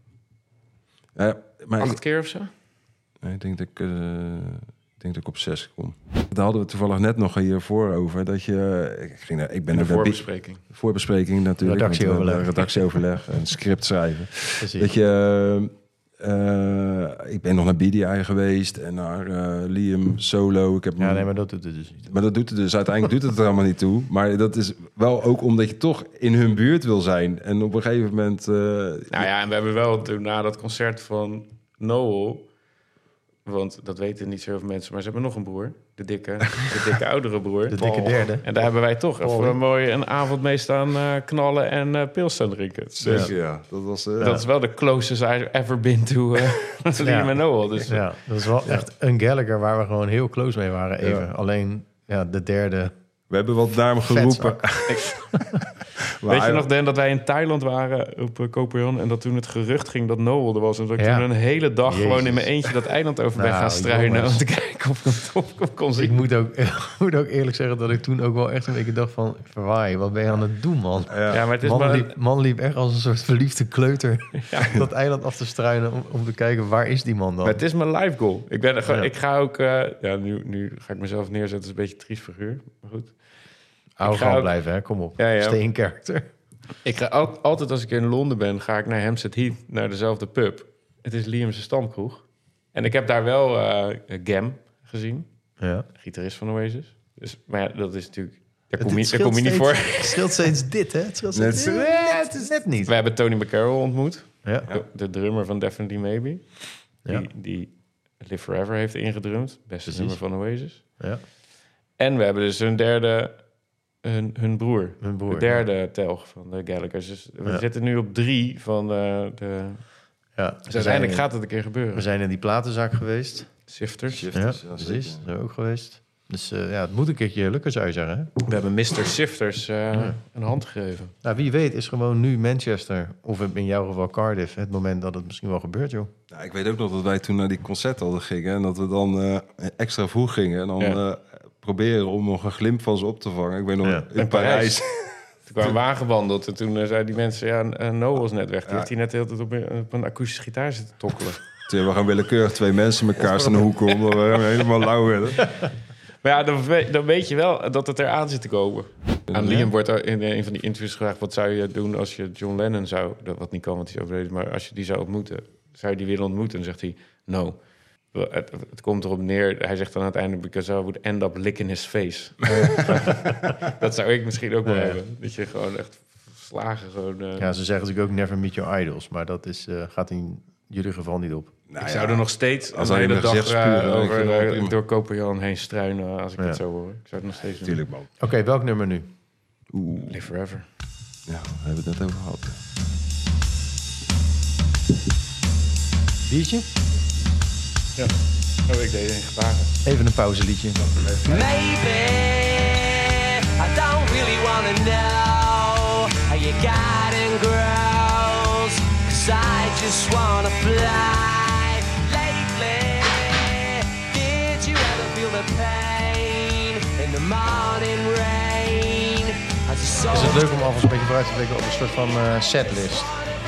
Ja, maar acht ik, keer of zo. nee, ik denk dat ik, uh, ik denk dat ik op zes kom. Daar hadden we toevallig net nog hiervoor over. Dat je, ik, ging, naar- ik ben In de ook naar bi- voorbespreking. voorbespreking natuurlijk. Redactieoverleg. Met, uh, redactieoverleg en script schrijven. Precies. Dat je, uh, ik ben nog naar B D I geweest en naar uh, Liam solo. Ik heb Ja, hem- nee, maar dat doet het dus niet. Maar dat doet het dus uiteindelijk doet het er allemaal niet toe. Maar dat is wel ook omdat je toch in hun buurt wil zijn. En op een gegeven moment... Uh, Nou ja, en we hebben wel toen na dat concert van Noel... Want dat weten niet zoveel mensen, maar ze hebben nog een broer. De dikke, de dikke oudere broer. De dikke derde. En daar hebben wij toch Paul. even een mooie een avond mee staan uh, knallen en uh, pils staan drinken. Dus dus, ja, dat was... Uh, dat is wel de closest I've ever been to uh, Liam en Noel. Dus Ja, dat is wel echt een Gallagher waar we gewoon heel close mee waren even. Ja. Alleen ja, de derde... we hebben wat naar hem geroepen. Maar weet je hij- nog, Dan, dat wij in Thailand waren op uh, Koh Phangan en dat toen het gerucht ging dat Noel er was. En dat ik Ja. toen een hele dag Jezus. gewoon in mijn eentje dat eiland over ben Nou, gaan struinen jongens. om te kijken of ik hem op kon- kon Ik zien. moet ook, ik moet ook eerlijk zeggen dat ik toen ook wel echt een beetje dacht van... Verwaai, wat ben je aan het doen, man? Ja. Ja, maar het is Man maar... liep, man liep echt als een soort verliefde kleuter dat eiland af te struinen om, om te kijken waar is die man dan. Maar het is mijn life goal. Ik, ben er gewoon, Ja. ik ga ook... uh, ja, nu, nu ga ik mezelf neerzetten. Het is een beetje een triest figuur. Maar goed. Hou ik ga gewoon ook- blijven, hè? Kom op. Ja, ja. Stay in character. Ik ga al- altijd als ik in Londen ben, ga ik naar Hampstead Heath, naar dezelfde pub. Het is Liam's stamkroeg. En ik heb daar wel uh, Gam gezien. Ja. Gitarist van Oasis. Dus, maar ja, dat is natuurlijk... Daar Het- kom je, het daar kom je niet scheelt voor. steeds- Het scheelt steeds dit, hè? Het scheelt Net steeds... zo- Ja, het is net niet. We hebben Tony McCarroll ontmoet. Ja. De, de drummer van Definitely Maybe. Ja. Die, die Live Forever heeft ingedrumd. Beste Precies. nummer van Oasis. Ja. En we hebben dus hun derde... Hun, hun broer. Hun broer, De derde telg van de Gallagher's. Dus we Ja. zitten nu op drie van de... de Ja. dus uiteindelijk gaat het een keer gebeuren. We zijn in die platenzaak geweest. Sifters. Shifters, Ja, ja, precies. zeker. Zijn we ook geweest. Dus uh, ja, het moet een keertje lukken, zou je zeggen. Hè? We hebben mister Sifters uh, Ja. een hand gegeven. Nou, wie weet is gewoon nu Manchester, of in jouw geval Cardiff, het moment dat het misschien wel gebeurt, joh. Nou, ik weet ook nog dat wij toen naar die concert hadden gingen... en dat we dan uh, extra vroeg gingen... en dan Ja. uh, proberen om nog een glimp van ze op te vangen. Ik weet nog, Ja. in In Parijs... Toen kwamen we aangewandeld en toen uh, zeiden die mensen... ja, uh, Noel is net weg. Die Ja. heeft hij net de hele tijd op, een- op een akoestische gitaar zitten tokkelen. Toen hebben we gewoon willekeurig twee mensen met kaars in de hoek om... omdat we helemaal lauw werden. Maar ja, dan, we- dan weet je wel dat het eraan zit te komen. Aan Ja. Liam wordt er in een van die interviews gevraagd... wat zou je doen als je John Lennon zou... dat wat niet kan, want hij is overleden... maar als je die zou ontmoeten, zou je die willen ontmoeten? En zegt hij, no. Het, het komt erop neer, hij zegt dan aan het einde... because I would end up licking his face. Dat zou ik misschien ook wel Ja. hebben. Dat je gewoon echt verslagen gewoon... uh, Ja, ze zeggen natuurlijk ook never meet your idols, maar dat is, uh, gaat in jullie geval niet op. Nou, ik ja, zou er nog steeds als een hij hele mijn dag gezicht uh, spuren, over, weet je wel, uh, prima. door Koperjan heen struinen als ik Ja. het zo hoor. Ik zou het nog steeds doen. Tuurlijk, man. Oké, okay, welk nummer nu? Oeh, Live Forever. ja, daar hebben we het net over gehad. Biertje? Ja. Oh, ik deed een gebaren. Even een pauzeliedje. Maybe I don't really wanna know how your garden grows, 'cause I just wanna fly. Lately, did you ever feel the pain in the morning rain? As the soul Is het leuk om alvast een beetje vooruit te blikken op een soort van uh, setlist?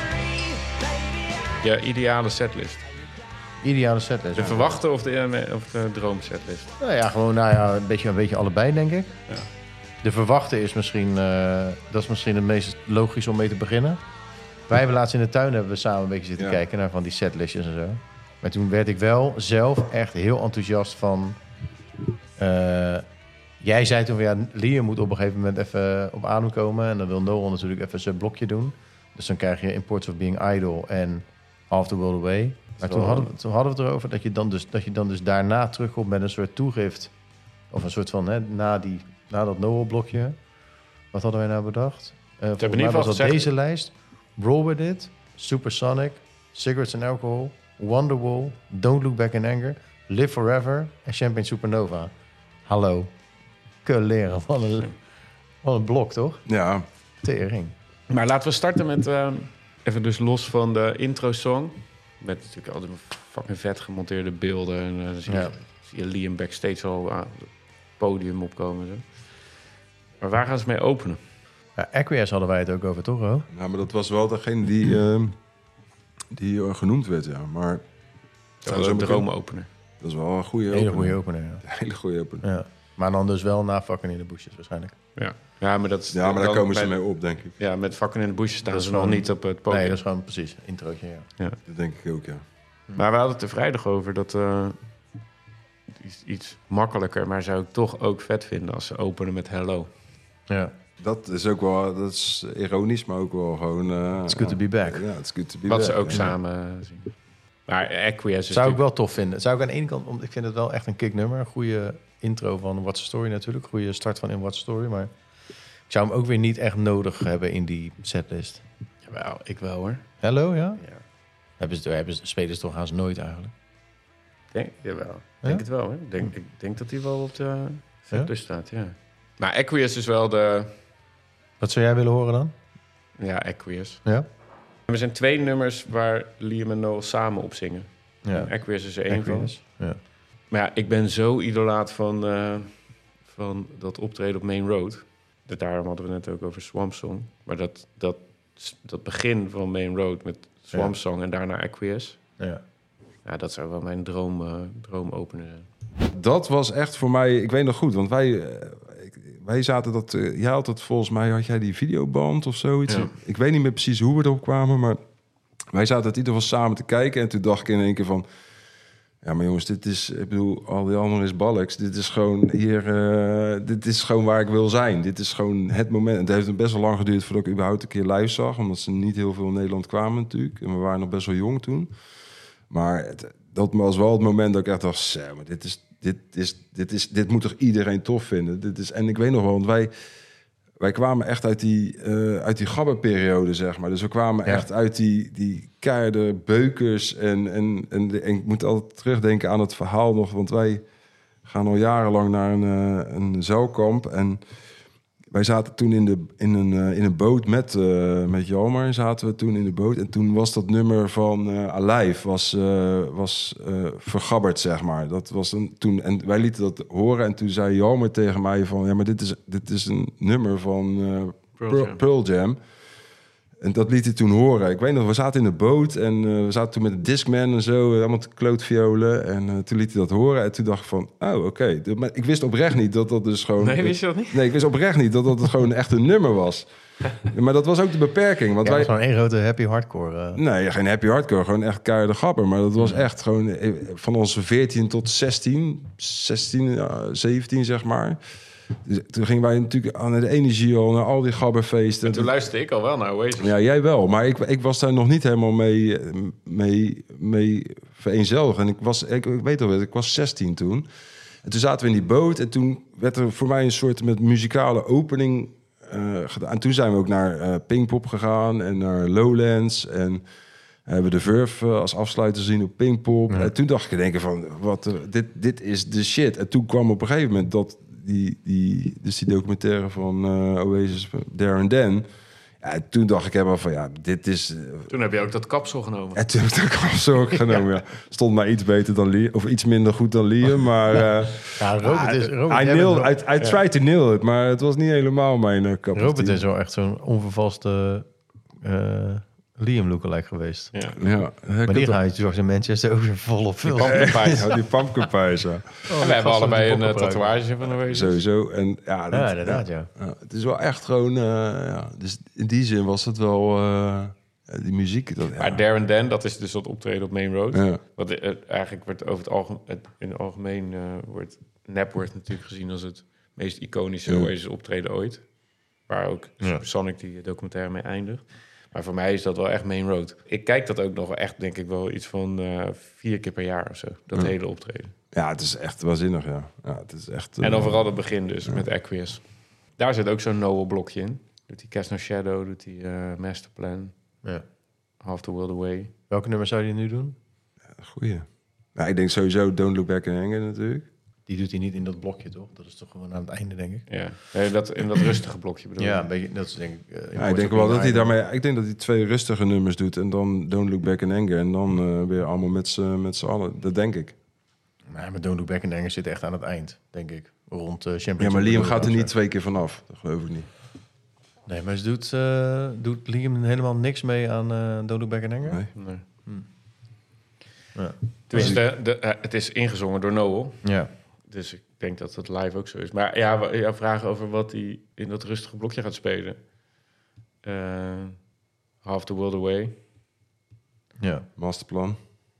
Ja, ideale setlist. Ideale setlist. De verwachte of de, uh, of de droomsetlist? Nou ja, gewoon nou ja, een, beetje, een beetje allebei, denk ik. Ja. De verwachte is misschien, uh, dat is misschien het meest logisch om mee te beginnen. Wij hebben laatst in de tuin hebben we samen een beetje zitten Ja. kijken naar van die setlistjes en zo. Maar toen werd ik wel zelf echt heel enthousiast van... Uh, jij zei toen van ja, Liam moet op een gegeven moment even op adem komen. En dan wil Noel natuurlijk even zijn blokje doen. Dus dan krijg je Imports of Being Idle en Half the World Away. Maar toen hadden, we, toen hadden we het erover dat je dan dus, dat je dan dus daarna terugkomt met een soort toegift. Of een soort van, hè, na, die, na dat Noel-blokje. Wat hadden wij nou bedacht? Uh, in volgens ieder mij geval was dat gezegd- deze lijst. Roll With It, Supersonic, Cigarettes and Alcohol, Wonderwall, Don't Look Back in Anger, Live Forever en Champagne Supernova. Hallo. Kun leren. Wat een, wat een blok, toch? Ja, Tering. Maar laten we starten met... Uh, even dus los van de intro-song. Met natuurlijk altijd fucking vet gemonteerde beelden. En uh, dan zie je, Ja. zie je Liam backstage al aan het podium opkomen. Zo. Maar waar gaan ze mee openen? Ja, Acquiesce hadden wij het ook over, toch? Ho? nou, maar dat was wel degene die, uh, die uh, genoemd werd, ja. Maar Dat was een droomopener. dat is wel een goede Een hele opener. goede opener, ja. Een hele goede opener. ja. Maar dan dus wel na Fucking in the Bushes waarschijnlijk. Ja. ja, maar dat is... Ja, maar daar dan komen ze bij- mee op, denk ik. Ja, met vakken in de bushes staan Dat is ze nog gewoon- niet op het podium. Nee, dat is gewoon precies introotje, ja. Dat denk ik ook, ja. Maar we hadden het er vrijdag over dat... Uh, iets, iets makkelijker, maar zou ik toch ook vet vinden als ze openen met Hello. Ja, Dat is ook wel, dat is ironisch, maar ook wel gewoon... Uh, it's good to be back. Ja, it's good to be Wat back. ze ook ja. samen zien. Maar Acquiesce is Zou ik natuurlijk- wel tof vinden. Zou ik aan de ene kant, om- ik vind het wel echt een kicknummer. Een goede intro van What's the Story natuurlijk. Goede start van in What's the Story. Maar ik zou hem ook weer niet echt nodig hebben in die setlist. Jawel, ik wel hoor. Hello, ja? Ja. Hebben ze, hebben ze, spelen ze toch haast nooit eigenlijk. Denk, jawel. Ik denk het wel. Hè? Ik denk, ik denk dat hij wel op de setlist staat, ja. Maar Acquiesce is wel de... Wat zou jij willen horen dan? Ja, Acquiesce. Ja? Er zijn twee nummers waar Liam en Noel samen op zingen. Ja. En Acquiesce is er één van. Acquiesce, ja. Maar ja, ik ben zo idolaat van, uh, van dat optreden op Main Road. Dus daarom hadden we het net ook over Swamp Song. Maar dat, dat, dat begin van Main Road met Swamp Ja. Song en daarna Acquiesce... Ja. Ja, dat zou wel mijn droom, uh, droomopener zijn. Dat was echt voor mij, ik weet nog goed, want wij, eh, ik- wij zaten dat, eh, jij had het volgens mij, had jij die videoband of zoiets? Ja. Ik weet niet meer precies hoe we erop kwamen, maar wij zaten het in ieder geval samen te kijken en toen dacht ik in één keer van, ja maar jongens, dit is, ik bedoel, al die anderen is balleks, dit is gewoon hier, uh, dit is gewoon waar ik wil zijn. Dit is gewoon het moment. En het heeft best wel lang geduurd voordat ik überhaupt een keer live zag, omdat ze niet heel veel in Nederland kwamen natuurlijk. En we waren nog best wel jong toen. Maar het, dat was wel het moment dat ik echt dacht, "Zo, maar dit is, dit is, dit is, dit moet toch iedereen tof vinden." Dit is, en ik weet nog wel, want wij, wij kwamen echt uit die, uh, uit die gabberperiode, zeg maar. Dus we kwamen Ja. echt uit die, die keiharde beukers. En, en, en, de, en ik moet altijd terugdenken aan het verhaal nog, want wij gaan al jarenlang naar een, uh, een zeilkamp. En wij zaten toen in, de, in, een, uh, in een boot met, uh, met Jalmar, zaten we toen in de boot. En toen was dat nummer van uh, Alive, was, uh, was uh, vergabberd, zeg maar. Dat was een, toen, en wij lieten dat horen en toen zei Jalmar tegen mij van, ja, maar dit is, dit is een nummer van uh, Pearl Pearl, Jam. Pearl Jam. En dat liet hij toen horen. Ik weet nog, we zaten in de boot en uh, we zaten toen met de Discman en zo, uh, allemaal te klootviolen. En uh, toen liet hij dat horen en toen dacht ik van, oh, oké. Okay. Maar ik wist oprecht niet dat dat dus gewoon... Nee, wist je dat niet? Nee, ik wist oprecht niet dat dat gewoon echt een nummer was. Maar dat was ook de beperking. Want Ja, dat wij... is gewoon één grote happy hardcore. Uh. Nee, geen happy hardcore, gewoon echt keiharde grapper. Maar dat was echt gewoon eh, van onze veertien tot zestien, zestien, uh, zeventien zeg maar. Dus toen gingen wij natuurlijk aan de energie al naar al die gabberfeesten. En toen luisterde ik al wel naar Oasis. Ja, jij wel. Maar ik, ik was daar nog niet helemaal mee, mee, mee vereenzelvigd. En ik was, ik, ik weet al, ik was zestien toen. En toen zaten we in die boot en toen werd er voor mij een soort met muzikale opening uh, gedaan. En toen zijn we ook naar uh, Pinkpop gegaan en naar Lowlands en hebben we de Verve uh, als afsluiter gezien op Pinkpop. Ja. En toen dacht ik in één keer van, wat, uh, dit, dit is de shit. En toen kwam op een gegeven moment dat die, die, dus die documentaire van uh, Oasis, There and Then. Ja, toen dacht ik helemaal van, ja, dit is... Uh, toen heb je ook dat kapsel genomen. En toen heb ik dat kapsel ook genomen, ja. Stond maar iets beter dan Liam, of iets minder goed dan Liam, maar... Uh, ja, Robert is... Robert, I, nailed, I, I tried ja. to nail it, maar het was niet helemaal mijn uh, cup. Robert is wel echt zo'n onvervalste uh, Liam lookalike geweest. Ja, ja maar die gaat je in Manchester ook weer volop veel. Ja, die pumpkin pies, ja. Oh, en we hebben allebei een uh, tatoeage van Oasis. Sowieso. En, ja, dat, ja, inderdaad, ja. ja. ja. Het is wel echt gewoon... Uh, ja. Dus in die zin was het wel... Uh, die muziek... Dat, ja. Maar There and Then, dat is dus dat optreden op Main Road. Ja. Wat uh, eigenlijk wordt over het algemeen... In het algemeen uh, wordt Napworth natuurlijk gezien als het meest iconische ja. Oasis optreden ooit. Waar ook ja. Supersonic die documentaire mee eindigt. Maar voor mij is dat wel echt Main Road. Ik kijk dat ook nog wel echt, denk ik wel, iets van uh, vier keer per jaar of zo. Dat ja. hele optreden. Ja, het is echt waanzinnig, ja. ja het is echt, uh, en dan vooral het begin dus, ja. met Aqueous. Daar zit ook zo'n Noel-blokje in. Doet die Cast No Shadow, doet die uh, Masterplan. Ja. Half the World Away. Welke nummer zou je nu doen? Ja, goeie. Nou, ik denk sowieso Don't Look Back in Anger natuurlijk. Die doet hij niet in dat blokje, toch? Dat is toch gewoon aan het einde, denk ik. Ja, nee, dat, in dat rustige blokje bedoel ja, een beetje, dat is denk ik... Uh, ja, ik denk wel dat hij daarmee... Ik denk dat hij twee rustige nummers doet en dan Don't Look Back in Anger en dan uh, weer allemaal met z'n allen. Dat denk ik. Maar met Don't Look Back in Anger zit echt aan het eind, denk ik. Rond uh, Champions. Ja, maar Liam gaat er niet twee keer vanaf. Dat geloof ik niet. Nee, maar ze doet, uh, doet Liam helemaal niks mee aan uh, Don't Look Back in Anger? Nee. nee. Hm. Ja. Dus de, de, uh, het is ingezongen door Noel. Ja. Dus ik denk dat het live ook zo is. Maar ja, ja vragen over wat hij in dat rustige blokje gaat spelen. Uh, Half the World Away. Ja. Masterplan.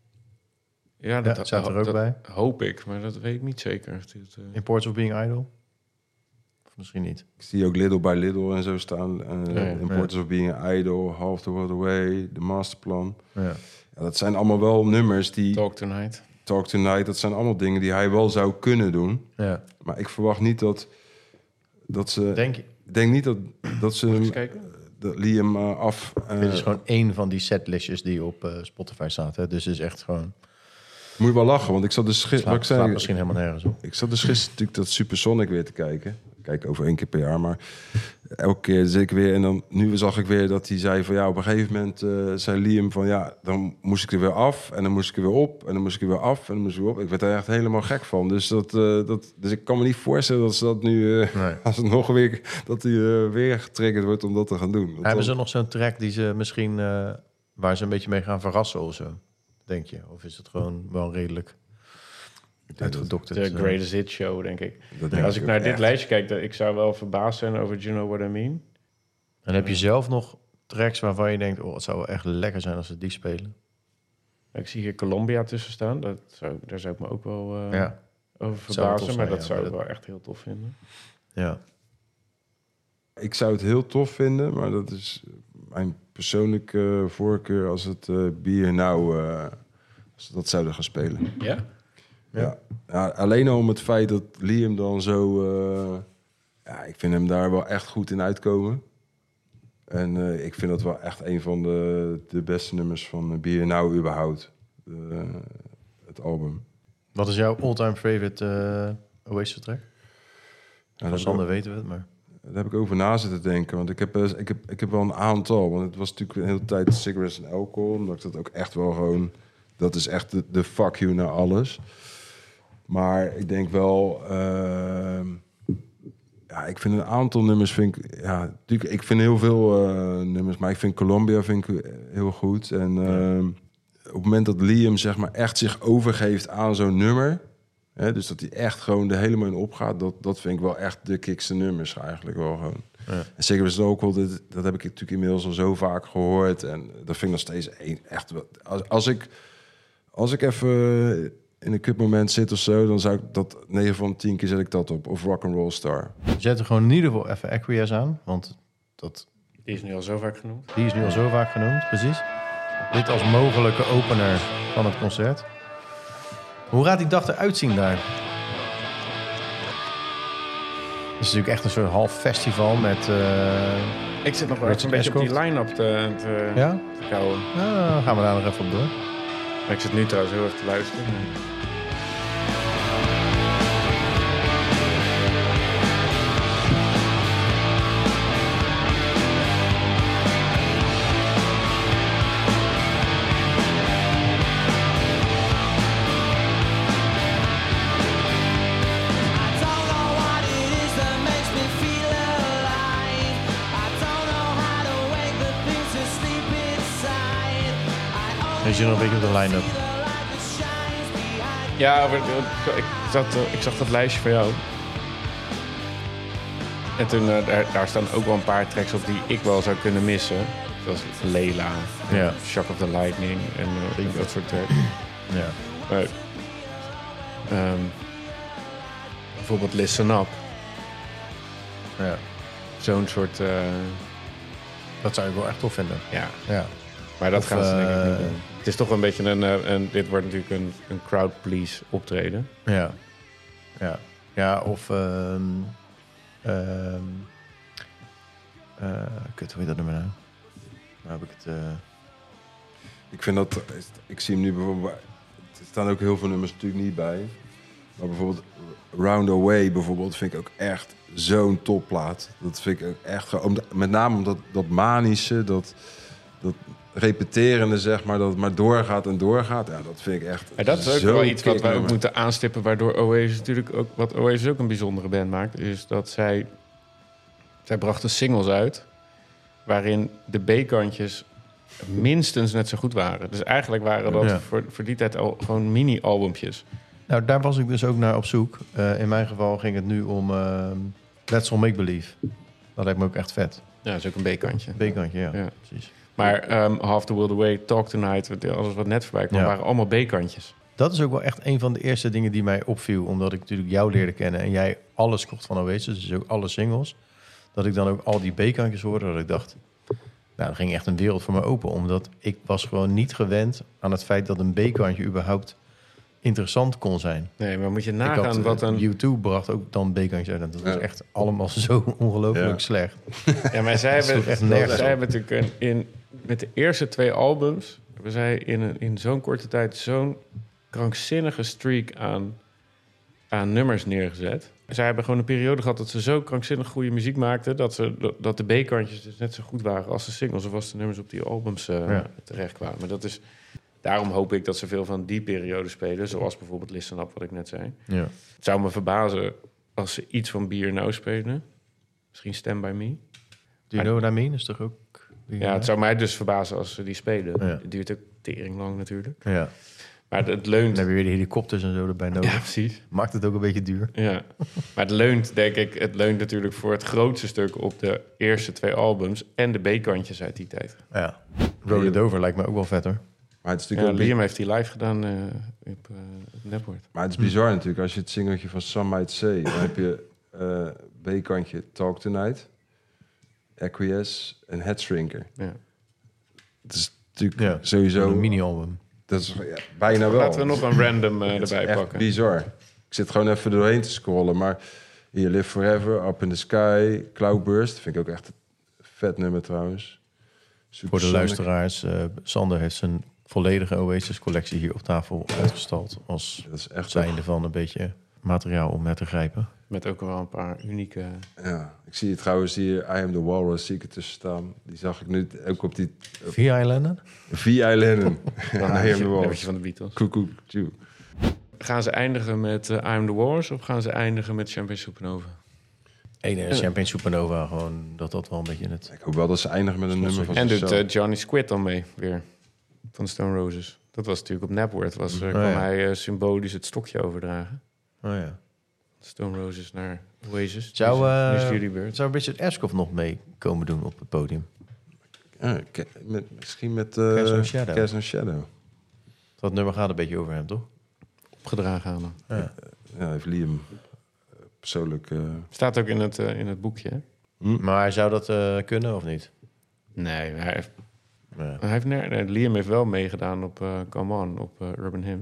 Ja, dat ja, staat er ook dat bij. Hoop ik, maar dat weet ik niet zeker. Het, uh... Imports of Being Idle? Of misschien niet. Ik zie ook Little by Little en zo staan. Uh, nee, Imports nee. of Being Idle, Half the World Away, de Masterplan. Ja. Ja, dat zijn allemaal wel nummers die... Talk Tonight. Talk Tonight, dat zijn allemaal dingen die hij wel zou kunnen doen. Ja. Maar ik verwacht niet dat, dat ze... Denk je? Ik denk niet dat, dat ze hem, kijken? dat Liam uh, af... Uh, Dit is gewoon één van die setlistjes die op uh, Spotify staat. Hè? Dus het is echt gewoon... Moet je wel lachen, want ik zat dus gisteren... Het slaat misschien helemaal nergens op. Ik zat dus gisteren natuurlijk dat Supersonic weer te kijken. Ik kijk over één keer per jaar, maar elke keer zit ik weer... En dan nu zag ik weer dat hij zei van ja, op een gegeven moment uh, zei Liam van ja, dan moest ik er weer af en dan moest ik er weer op en dan moest ik er weer af en dan moest ik weer op. Ik werd er echt helemaal gek van. Dus, dat, uh, dat, dus ik kan me niet voorstellen dat ze dat nu, uh, nee. als het nog weer, dat hij uh, weer getriggerd wordt om dat te gaan doen. Dat Hebben dan... ze nog zo'n track die ze misschien, uh, waar ze een beetje mee gaan verrassen of zo, denk je? Of is het gewoon wel redelijk... De Greatest Hit Show, denk ik. Denk Als ik, ik naar dit echt. lijstje kijk, dat, ik zou wel verbaasd zijn over You Know What I Mean. En heb je zelf nog tracks waarvan je denkt... oh, het zou wel echt lekker zijn als ze die spelen? Ik zie hier Colombia tussen staan. Dat zou, daar zou ik me ook wel uh, ja. over Zou verbazen. zijn, maar dat ja, zou maar ik dat... wel echt heel tof vinden. Ja. Ik zou het heel tof vinden, maar dat is mijn persoonlijke voorkeur als het uh, Be Here Now, uh, als ze dat zouden gaan spelen. Ja? Ja. Ja. Ja, alleen al om het feit dat Liam dan zo... Uh, ja, ik vind hem daar wel echt goed in uitkomen. En uh, ik vind dat wel echt een van de, de beste nummers van Be Here Now überhaupt. Uh, het album. Wat is jouw all-time favorite uh, Oasis track? Ja, Van Sander weten we het, maar... Daar heb ik over na zitten denken. Want ik heb, uh, ik heb, ik heb wel een aantal. Want het was natuurlijk een hele tijd Cigarettes en Alcohol. Omdat ik dat ook echt wel gewoon... Dat is echt de, de fuck you naar alles. Maar ik denk wel... Uh, ja, ik vind een aantal nummers... Vind ik, ja, natuurlijk, ik vind heel veel uh, nummers... Maar ik vind Colombia vind ik heel goed. En uh, op het moment dat Liam zeg maar echt zich overgeeft aan zo'n nummer... Hè, dus dat hij echt gewoon er helemaal in opgaat... Dat, dat vind ik wel echt de kickste nummers eigenlijk wel gewoon. Ja. En zeker is het ook wel... Dat, dat heb ik natuurlijk inmiddels al zo vaak gehoord. En dat vind ik nog steeds een, echt... wel. Als, als ik... Als ik even in een kutmoment zit of zo, dan zou ik dat negen van tien keer zet ik dat op. Of Rock'n'Roll Star. Zet er gewoon in ieder geval even Aqueous aan, want dat... Die is nu al zo vaak genoemd. Die is nu al zo vaak genoemd, precies. Dit als mogelijke opener van het concert. Hoe gaat die dag eruit zien daar? Het is natuurlijk echt een soort half festival met... Uh... Ik zit nog wel even een beetje op die line-up te, te, ja? te kouwen. Nou, dan gaan we daar nog even op door. Ik zit nu trouwens heel erg te luisteren. Je zit nog een beetje op de line-up. Ja, ik, zat, ik zag dat lijstje van jou. En toen, uh, daar, daar staan ook wel een paar tracks op die ik wel zou kunnen missen. Zoals Leila, ja. Shock of the Lightning en uh, dat soort tracks. Ja. Maar, um, bijvoorbeeld Listen Up. Ja. Zo'n soort... Uh, dat zou ik wel echt tof vinden. Ja. ja. Maar dat of, gaan ze denk ik uh, niet doen. Het is toch een beetje een... Uh, een dit wordt natuurlijk een, een crowd please optreden. Ja. Ja. Ja, of... Um, um, uh, kut, hoe heet dat nummer nou? Nou heb ik het... Uh... Ik vind dat... Ik zie hem nu bijvoorbeeld... Er staan ook heel veel nummers natuurlijk niet bij. Maar bijvoorbeeld Round Away bijvoorbeeld vind ik ook echt zo'n topplaat. Dat vind ik ook echt... Met name omdat dat manische, dat... dat repeterende, zeg maar, dat het maar doorgaat en doorgaat. Ja, dat vind ik echt. En dat is ook wel iets wat wij ook moeten aanstippen, waardoor Oasis natuurlijk ook, wat Oasis ook een bijzondere band maakt, is dat zij, zij brachten singles uit waarin de B-kantjes minstens net zo goed waren. Dus eigenlijk waren dat ja. voor, voor die tijd al gewoon mini-albumpjes. Nou, daar was ik dus ook naar op zoek. Uh, in mijn geval ging het nu om uh, Let's All Make Believe. Dat lijkt me ook echt vet. Ja, dat is ook een B-kantje. B-kantje, ja, ja. precies. Maar um, Half the World Away, Talk Tonight, alles wat net voorbij kwam, ja. waren allemaal B-kantjes. Dat is ook wel echt een van de eerste dingen die mij opviel. Omdat ik natuurlijk jou leerde kennen en jij alles kocht van Oasis. Dus ook alle singles. Dat ik dan ook al die B-kantjes hoorde. Dat ik dacht, nou, er ging echt een wereld voor me open. Omdat ik was gewoon niet gewend aan het feit dat een B-kantje überhaupt interessant kon zijn. Nee, maar moet je nagaan had, wat een... U twee bracht ook dan B-kantjes uit. En dat was ja. echt allemaal zo ongelooflijk ja. slecht. Ja, maar zij hebben, echt nergens zij hebben natuurlijk in, in, met de eerste twee albums... hebben zij in, een, in zo'n korte tijd zo'n krankzinnige streak aan, aan nummers neergezet. Zij hebben gewoon een periode gehad dat ze zo krankzinnig goede muziek maakten... dat, ze, dat de B-kantjes dus net zo goed waren als de singles... of als de nummers op die albums uh, ja. terecht kwamen. Maar dat is... Daarom hoop ik dat ze veel van die periode spelen. Zoals bijvoorbeeld Listen Up, wat ik net zei. Ja. Het zou me verbazen als ze iets van Be Here Now spelen. Misschien Stand By Me. Do you know what I mean? Is toch ook... Ja, het zou mij dus verbazen als ze die spelen. Ja. Het duurt ook tering lang natuurlijk. Ja. Maar het leunt... Dan heb je weer de helikopters en zo erbij nodig. Ja, precies. Maakt het ook een beetje duur. Ja. Maar het leunt, denk ik, het leunt natuurlijk voor het grootste stuk op de eerste twee albums en de B-kantjes uit die tijd. Ja. Roll It Over lijkt me ook wel vet, hoor. Maar het is natuurlijk ja, Liam heeft die live gedaan uh, op uh, het Netwoord. Maar het is bizar hm. natuurlijk. Als je het singeltje van Some Might Say... dan heb je uh, B-kantje Talk Tonight... Acquiesce en Headshrinker. Ja. Het is natuurlijk ja, sowieso... een mini-album. Dat is ja, bijna wel. Laten we nog een random uh, erbij echt pakken. Bizar. Ik zit gewoon even doorheen te scrollen. Maar hier Live Forever, Up in the Sky, Cloudburst... vind ik ook echt een vet nummer trouwens. Super Voor de luisteraars, uh, Sander heeft zijn... volledige Oasis-collectie hier op tafel uitgestald. Als dat is echt zijnde toch... van een beetje materiaal om naar te grijpen. Met ook wel een paar unieke... Ja, ik zie trouwens hier I Am The Walrus zie ik er tussen staan. Die zag ik nu ook op die... Via Island? Via Island. Ja, I Am The Walrus van de Beatles. Koekoek. Gaan ze eindigen met uh, I Am The Walrus of gaan ze eindigen met Champagne Supernova? Eén uh, Champagne Supernova, gewoon dat dat wel een beetje in het... Ik hoop wel dat ze eindigen met een nummer van en doet uh, Johnny Squid dan mee weer. Van Stone Roses. Dat was natuurlijk op Napworth. Was, uh, oh, kwam ja. hij uh, symbolisch het stokje overdragen. Oh ja. Stone Roses naar Oasis. Zou, uh, dus zou Richard Ashcroft nog mee komen doen op het podium? Ja, ke- met, misschien met... Uh, Cast No Shadow. Cast No Shadow. Dat nummer gaat een beetje over hem, toch? Opgedragen aan hem. Ja, ja heeft Liam uh, persoonlijk... Uh... Staat ook in het, uh, in het boekje, hè? Hm? Maar zou dat uh, kunnen of niet? Nee, hij heeft... Ja. Hij heeft ner- nee, Liam heeft wel meegedaan op uh, Come On, op uh, Urban Hymns.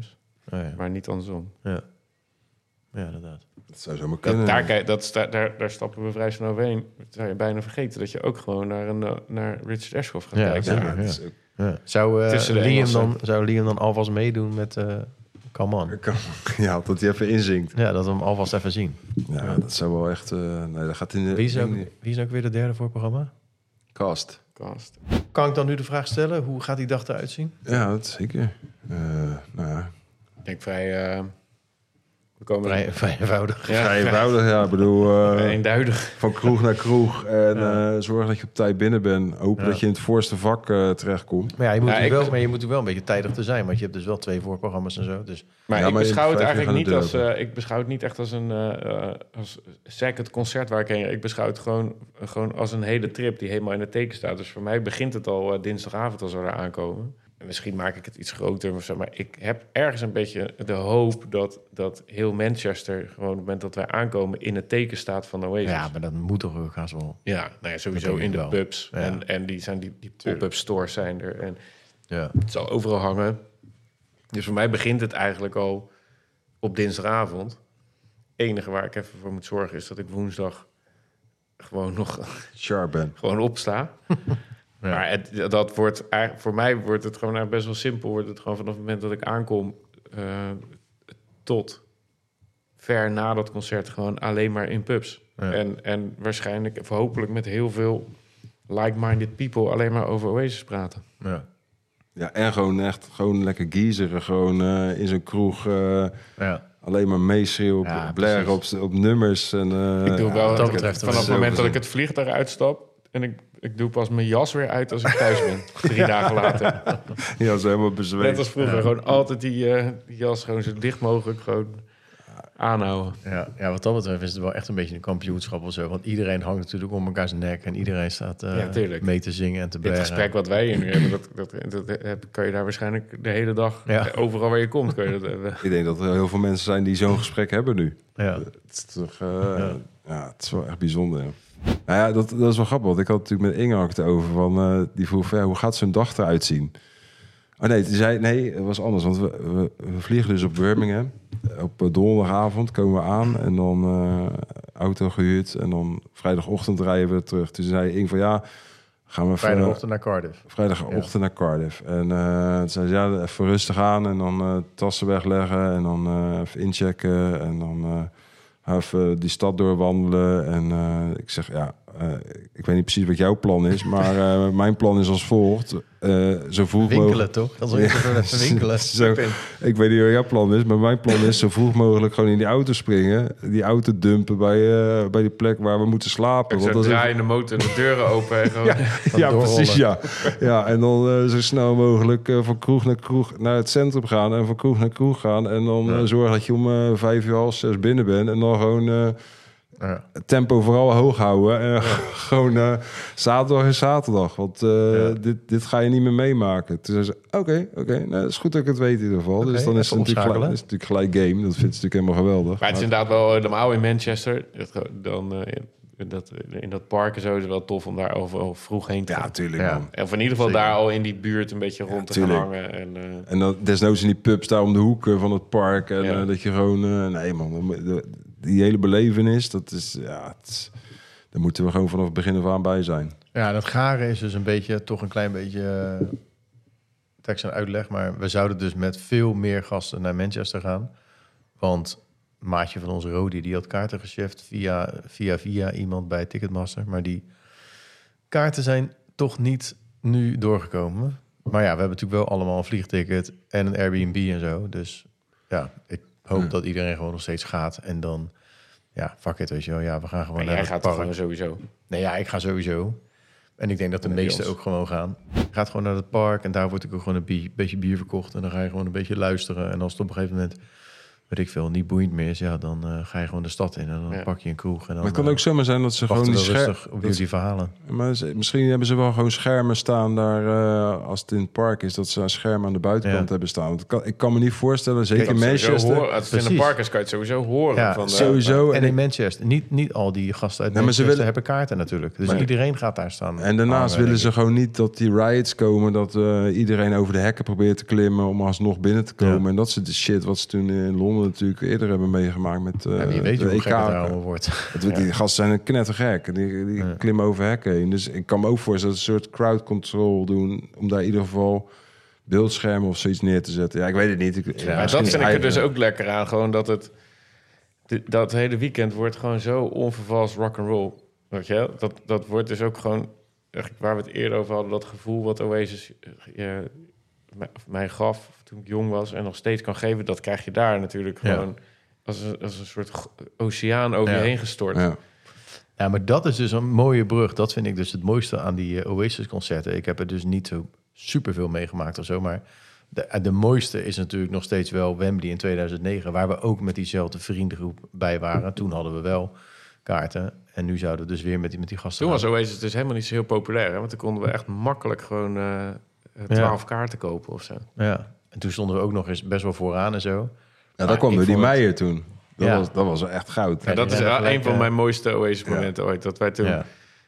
Oh, ja. maar niet andersom. Ja. Ja, inderdaad. Dat zou zomaar Dat, kunnen. daar, kijk, dat, sta- daar, daar stappen we vrij snel overheen. Dat zou je bijna vergeten dat je ook gewoon naar, een, uh, naar Richard Ashcroft gaat Ja, kijken. zeker. ja, ja. het is ook- Ja. Zou, uh, Tussen de Liam Engelsen. dan, zou Liam dan alvast meedoen met uh, Come On? kan- ja, dat hij even inzinkt. Ja, dat we hem alvast even zien. Ja, dat zou wel echt... Uh, nee, dat gaat in de Wie is, ook, in de wie is ook weer de derde voor het programma? cast. Cast. Kan ik dan nu de vraag stellen, hoe gaat die dag eruit zien? Ja, dat zeker. Uh, nou ja, Ik denk vrij... Uh, we komen Vrij, vrij eenvoudig. Ja, vrij eenvoudig. Ja, ik bedoel... vrij Uh, eenduidig. van kroeg naar kroeg. En Ja. uh, zorg dat je op tijd binnen bent. Hopen Ja. dat je in het voorste vak uh, terechtkomt. Maar ja, je moet, Ja, er ik- wel, maar je moet er wel een beetje tijdig te zijn, want je hebt dus wel twee voorprogramma's en zo. Dus Maar Ja, ik maar in beschouw het vijf eigenlijk jaar niet gaan als... de deur Uh, ik beschouw het niet echt als een... Uh, uh, als second concert waar ik heen... Ik beschouw het gewoon, uh, gewoon als een hele trip die helemaal in het teken staat. Dus voor mij begint het al uh, dinsdagavond als we daar aankomen. En misschien maak ik het iets groter of zo. Maar ik heb ergens een beetje de hoop dat, dat heel Manchester... gewoon op het moment dat wij aankomen in het teken staat van Oasis. ja, maar dat moet toch ook haast wel. Ja, nou ja, sowieso Dat denk in ik de wel. pubs. Ja. En, en die, zijn die, die pop-up stores zijn er. En Ja. het zal overal hangen. Dus voor mij begint het eigenlijk al op dinsdagavond. Het enige waar ik even voor moet zorgen is dat ik woensdag gewoon nog Sharp ben. gewoon opsta. Ja. Maar het, dat wordt eigenlijk, voor mij wordt het gewoon eigenlijk best wel simpel. Wordt het gewoon vanaf het moment dat ik aankom uh, tot ver na dat concert gewoon alleen maar in pubs. Ja. En, en waarschijnlijk, of hopelijk met heel veel like-minded people alleen maar over Oasis praten. Ja. Ja, en gewoon echt gewoon lekker geezeren. Gewoon uh, in zo'n kroeg uh, Ja. alleen maar meeschreeuwen, Ja, blaren op, op nummers. En, uh, Ik doe ja, wel, wat dat ik- betreft vanaf is het het moment zo dat ik het vliegtuig uitstap... en ik, ik doe pas mijn jas weer uit als ik thuis ben. Drie dagen later. Ja, ze helemaal Net bezweet. als vroeger. Ja. Gewoon altijd die, uh, die jas gewoon zo dicht mogelijk gewoon aanhouden. Ja, ja, wat dat betreft is het wel echt een beetje een kampioenschap of zo. Want iedereen hangt natuurlijk om elkaars nek en iedereen staat uh, Ja, tuurlijk. mee te zingen en te Dit blaren. gesprek wat wij hier nu hebben, dat, dat, dat, dat kan je daar waarschijnlijk de hele dag... Ja. Overal waar je komt, kan je dat hebben. Ik denk dat er heel veel mensen zijn die zo'n gesprek hebben nu. Ja. Het is toch, uh, Ja. ja. het is wel echt bijzonder. Ja. Nou ja, dat, dat is wel grappig. Want ik had natuurlijk met Inge had ik het over. Van, uh, die vroeg van, ja, hoe gaat zo'n dag eruit zien? Oh nee, die zei, nee, het was anders. Want we, we, we vliegen dus op Birmingham. Op uh, donderdagavond komen we aan. En dan uh, auto gehuurd. En dan vrijdagochtend rijden we terug. Toen zei Inge van, ja, gaan we even... Vrijdagochtend naar Cardiff. Vrijdagochtend Ja. naar Cardiff. En uh, toen zei ze, ja, even rustig aan. En dan uh, tassen wegleggen. En dan uh, even inchecken. En dan uh, even die stad doorwandelen. En uh, ik zeg, ja, uh, ik weet niet precies wat jouw plan is. Maar uh, mijn plan is als volgt. Uh, zo vroeg Winkelen, mogelijk... toch? Dat is even, even winkelen. Zo, ik weet niet wat jouw plan is, maar mijn plan is zo vroeg mogelijk gewoon in die auto springen. Die auto dumpen bij, uh, bij die plek waar we moeten slapen. Ik Want zou dat is draaien de motor en de deuren open. En gewoon, ja, ja doorrollen. precies, ja. ja. En dan uh, zo snel mogelijk uh, van kroeg naar kroeg naar het centrum gaan. En van kroeg naar kroeg gaan. En dan uh, Ja. zorg dat je om uh, vijf uur, half zes binnen bent. En dan gewoon uh, Ja. het tempo vooral hoog houden. En ja. gewoon uh, zaterdag is zaterdag. Want uh, Ja. dit, dit ga je niet meer meemaken. Toen zei ze, oké, okay, oké. Okay. Nou, dat is goed dat ik het weet in ieder geval. Okay, dus dan is het, even natuurlijk gelijk, omschakelen. is het natuurlijk gelijk game. Dat vindt ze natuurlijk helemaal geweldig. Maar het is inderdaad wel uh, normaal in Manchester. Dat, dan, uh, in, dat, in dat park en zo is het wel tof om daar overal vroeg heen te Ja, gaan. natuurlijk Ja. man. Of in ieder geval Zeker. daar al in die buurt een beetje rond te gaan tuurlijk. hangen. En, uh, En dan desnoods in die pubs daar om de hoek uh, van het park. En Ja. uh, dat je gewoon... Uh, nee man, dan moet- de- die hele belevenis, dat is... Ja, het is, daar moeten we gewoon vanaf het begin af aan bij zijn. Ja, dat garen is dus een beetje, toch een klein beetje uh, tekst en uitleg. Maar we zouden dus met veel meer gasten naar Manchester gaan. Want een maatje van ons, Rodi, die had kaarten geshift via, via, via iemand bij Ticketmaster. Maar die kaarten zijn toch niet nu doorgekomen. Maar ja, we hebben natuurlijk wel allemaal een vliegticket en een Airbnb en zo. Dus ja, ik hoop Ja. dat iedereen gewoon nog steeds gaat. En dan, ja, fuck it, weet je wel. Ja, we gaan gewoon en naar jij het gaat park. er gewoon sowieso. Nee, ja, ik ga sowieso. En ik denk dat de Dan heb je meesten ons. ook gewoon gaan. Je gaat gewoon naar het park en daar wordt ook gewoon een bie- beetje bier verkocht. En dan ga je gewoon een beetje luisteren. En als het op een gegeven moment weet ik veel, niet boeiend meer is... ja, dan uh, ga je gewoon de stad in en dan Ja. pak je een kroeg. En dan, Maar het kan uh, ook zomaar zijn dat ze gewoon wachten die we scher- rustig op dat- jullie verhalen. Maar ze- misschien hebben ze wel gewoon schermen staan daar... Uh, als het in het park is, dat ze een scherm aan de buitenkant Ja. hebben staan. Want ik kan, ik kan me niet voorstellen, zeker Kijk, in Sowieso Manchester... horen- Als het in een Precies. park is, kan je het sowieso horen. Ja, van, uh, sowieso. En En, in Manchester, niet, niet al die gasten uit Nee, maar ze Manchester willen- hebben kaarten natuurlijk. Dus Maar- iedereen gaat daar staan. en daarnaast hangen, willen denk ze ik. gewoon niet dat die riots komen... dat uh, iedereen over de hekken probeert te klimmen... om alsnog binnen te komen. Ja. En dat is de shit wat ze toen in Londen natuurlijk eerder hebben meegemaakt... met uh, Ja, wie weet de hoe E gek het daar K. allemaal wordt. Het, die gasten zijn knettergek. Die, die Ja. klimmen over hekken heen. Dus ik kan me ook voorstellen dat ze een soort crowd control doen... om daar in ieder geval beeldschermen of zoiets neer te zetten. Ja, ik weet het niet. Ik, Ja, misschien dat vind ik er eigen- dus ook lekker aan. Gewoon dat het... di- Dat hele weekend wordt gewoon zo onvervals rock'n'roll. Weet je wel? Dat, dat wordt dus ook gewoon... echt waar we het eerder over hadden... dat gevoel wat Oasis eh, mij- mij gaf toen ik jong was... en nog steeds kan geven... dat krijg je daar natuurlijk Ja. gewoon... Als een, als een soort g- oceaan over Ja. je heen gestort. Ja. Ja, maar dat is dus een mooie brug. Dat vind ik dus het mooiste aan die uh, Oasis-concerten. Ik heb er dus niet zo superveel meegemaakt of zo, maar de, de mooiste is natuurlijk nog steeds wel Wembley in tweeduizend negen, waar we ook met diezelfde vriendengroep bij waren. Toen hadden we wel kaarten en nu zouden we dus weer met die, met die gasten Toen was gaan. Oasis dus helemaal niet zo heel populair. Hè? Want toen konden we echt makkelijk gewoon eh twaalf kaarten kopen of zo. Ja, en toen stonden we ook nog eens best wel vooraan en zo. Ja, Maar daar kwam ik door die vond het- Meijer toen. Dat, Ja. was, dat was wel echt goud. Ja, dat die is zijn wel gelijk, een van eh, mijn mooiste Oasis-momenten ooit. Dat wij toen... Ja.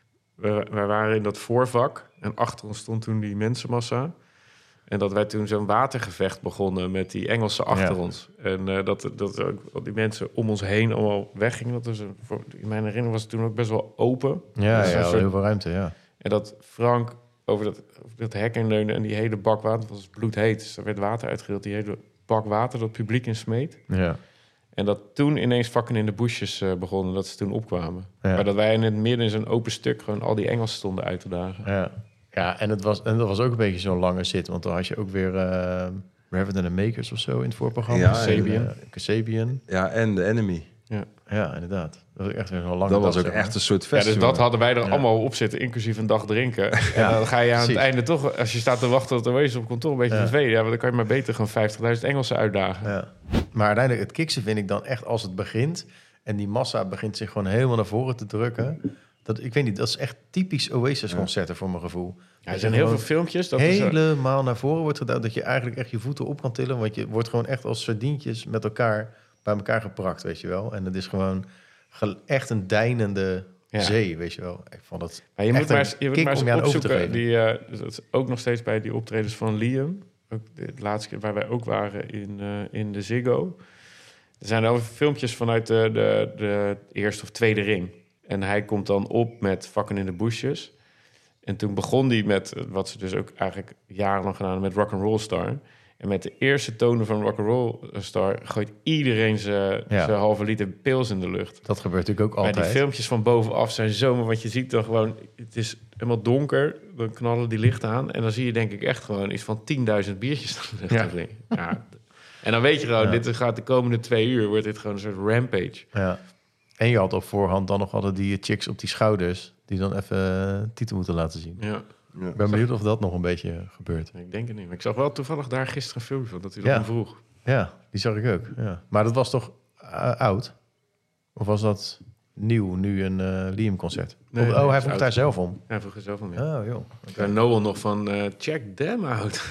We, wij waren in dat voorvak en achter ons stond toen die mensenmassa. En dat wij toen zo'n watergevecht begonnen met die Engelsen achter Ja. ons. En uh, dat, dat ook al die mensen om ons heen allemaal weggingen. Dat was een, voor, in mijn herinnering was het toen ook best wel open. Ja, Dus ja, een soort- heel veel ruimte, ja. En dat Frank over dat, over dat hek heen leunde en die hele bak water was bloedheet. Dus er werd water uitgedeeld, die hele bak water dat het publiek in smeet. Ja, En dat toen ineens Fucking in de Bushes uh, begonnen, dat ze toen opkwamen. Ja. Maar dat wij in het midden in zo'n open stuk gewoon al die Engelsen stonden uit te dagen. ja. Ja, en, het was, en dat was ook een beetje zo'n lange zit, want dan had je ook weer uh, Raven and the Makers of zo in het voorprogramma. Ja, Kasabian. en, Uh, Kasabian. Ja, en de Enemy. Ja. Ja, inderdaad. Dat was echt weer zo'n lange Dat was dag, ook zeg maar. echt een soort Ja, festival. dus dat hadden wij er Ja. allemaal op zitten, inclusief een dag drinken. En dan ga je aan precies. het einde toch, als je staat te wachten tot de Oasis op kantoor, een beetje Ja. vervelend. Ja, maar dan kan je maar beter gewoon vijftigduizend Engelsen uitdagen. Ja. Maar uiteindelijk, het kiksen vind ik dan echt als het begint en die massa begint zich gewoon helemaal naar voren te drukken. Dat, ik weet niet, dat is echt typisch Oasis-concerten voor mijn gevoel. Ja, er zijn heel veel filmpjes. Dat is, helemaal naar voren wordt gedaan, dat je eigenlijk echt je voeten op kan tillen, want je wordt gewoon echt als sardientjes met elkaar bij elkaar geprakt, weet je wel. En het is gewoon ge- echt een deinende Ja. zee, weet je wel. Ik vond het maar je echt moet maar een eens, je moet kick maar eens om je aan over te opzoeken. geven. Die, uh, dat is ook nog steeds bij die optredens van Liam. Ook de, de laatste keer waar wij ook waren in, uh, in de Ziggo. Er zijn al filmpjes vanuit de, de, de eerste of tweede ring. En hij komt dan op met Fucking in the Bushes. En toen begon hij met wat ze dus ook eigenlijk jarenlang gedaan hebben met Rock'n'Roll Star. En met de eerste tonen van Rock'n'Roll Star gooit iedereen zijn Ja. zijn halve liter pils in de lucht. Dat gebeurt natuurlijk ook Maar altijd. die filmpjes van bovenaf zijn zomaar, want je ziet dan gewoon, het is helemaal donker, dan knallen die lichten aan en dan zie je denk ik echt gewoon iets van tienduizend biertjes in de lucht Ja. vliegen. Ja. En dan weet je gewoon, Ja. dit gaat de komende twee uur, wordt dit gewoon een soort rampage. Ja. En je had op voorhand dan nog hadden die chicks op die schouders die dan even uh, titel moeten laten zien. Ja, Ik ben benieuwd of dat nog een beetje gebeurt. ik denk het niet. Maar ik zag wel toevallig daar gisteren een filmpje van, dat hij dat Ja. hem vroeg. Ja, die zag ik ook. Ja. Maar dat was toch uh, oud? Of was dat nieuw, nu een uh, Liam-concert? Nee, Of- nee, oh, dat hij is vroeg oud. daar zelf om. Hij vroeg er zelf om, ja. Oh, joh. Okay. Noel nog van, uh, check them out.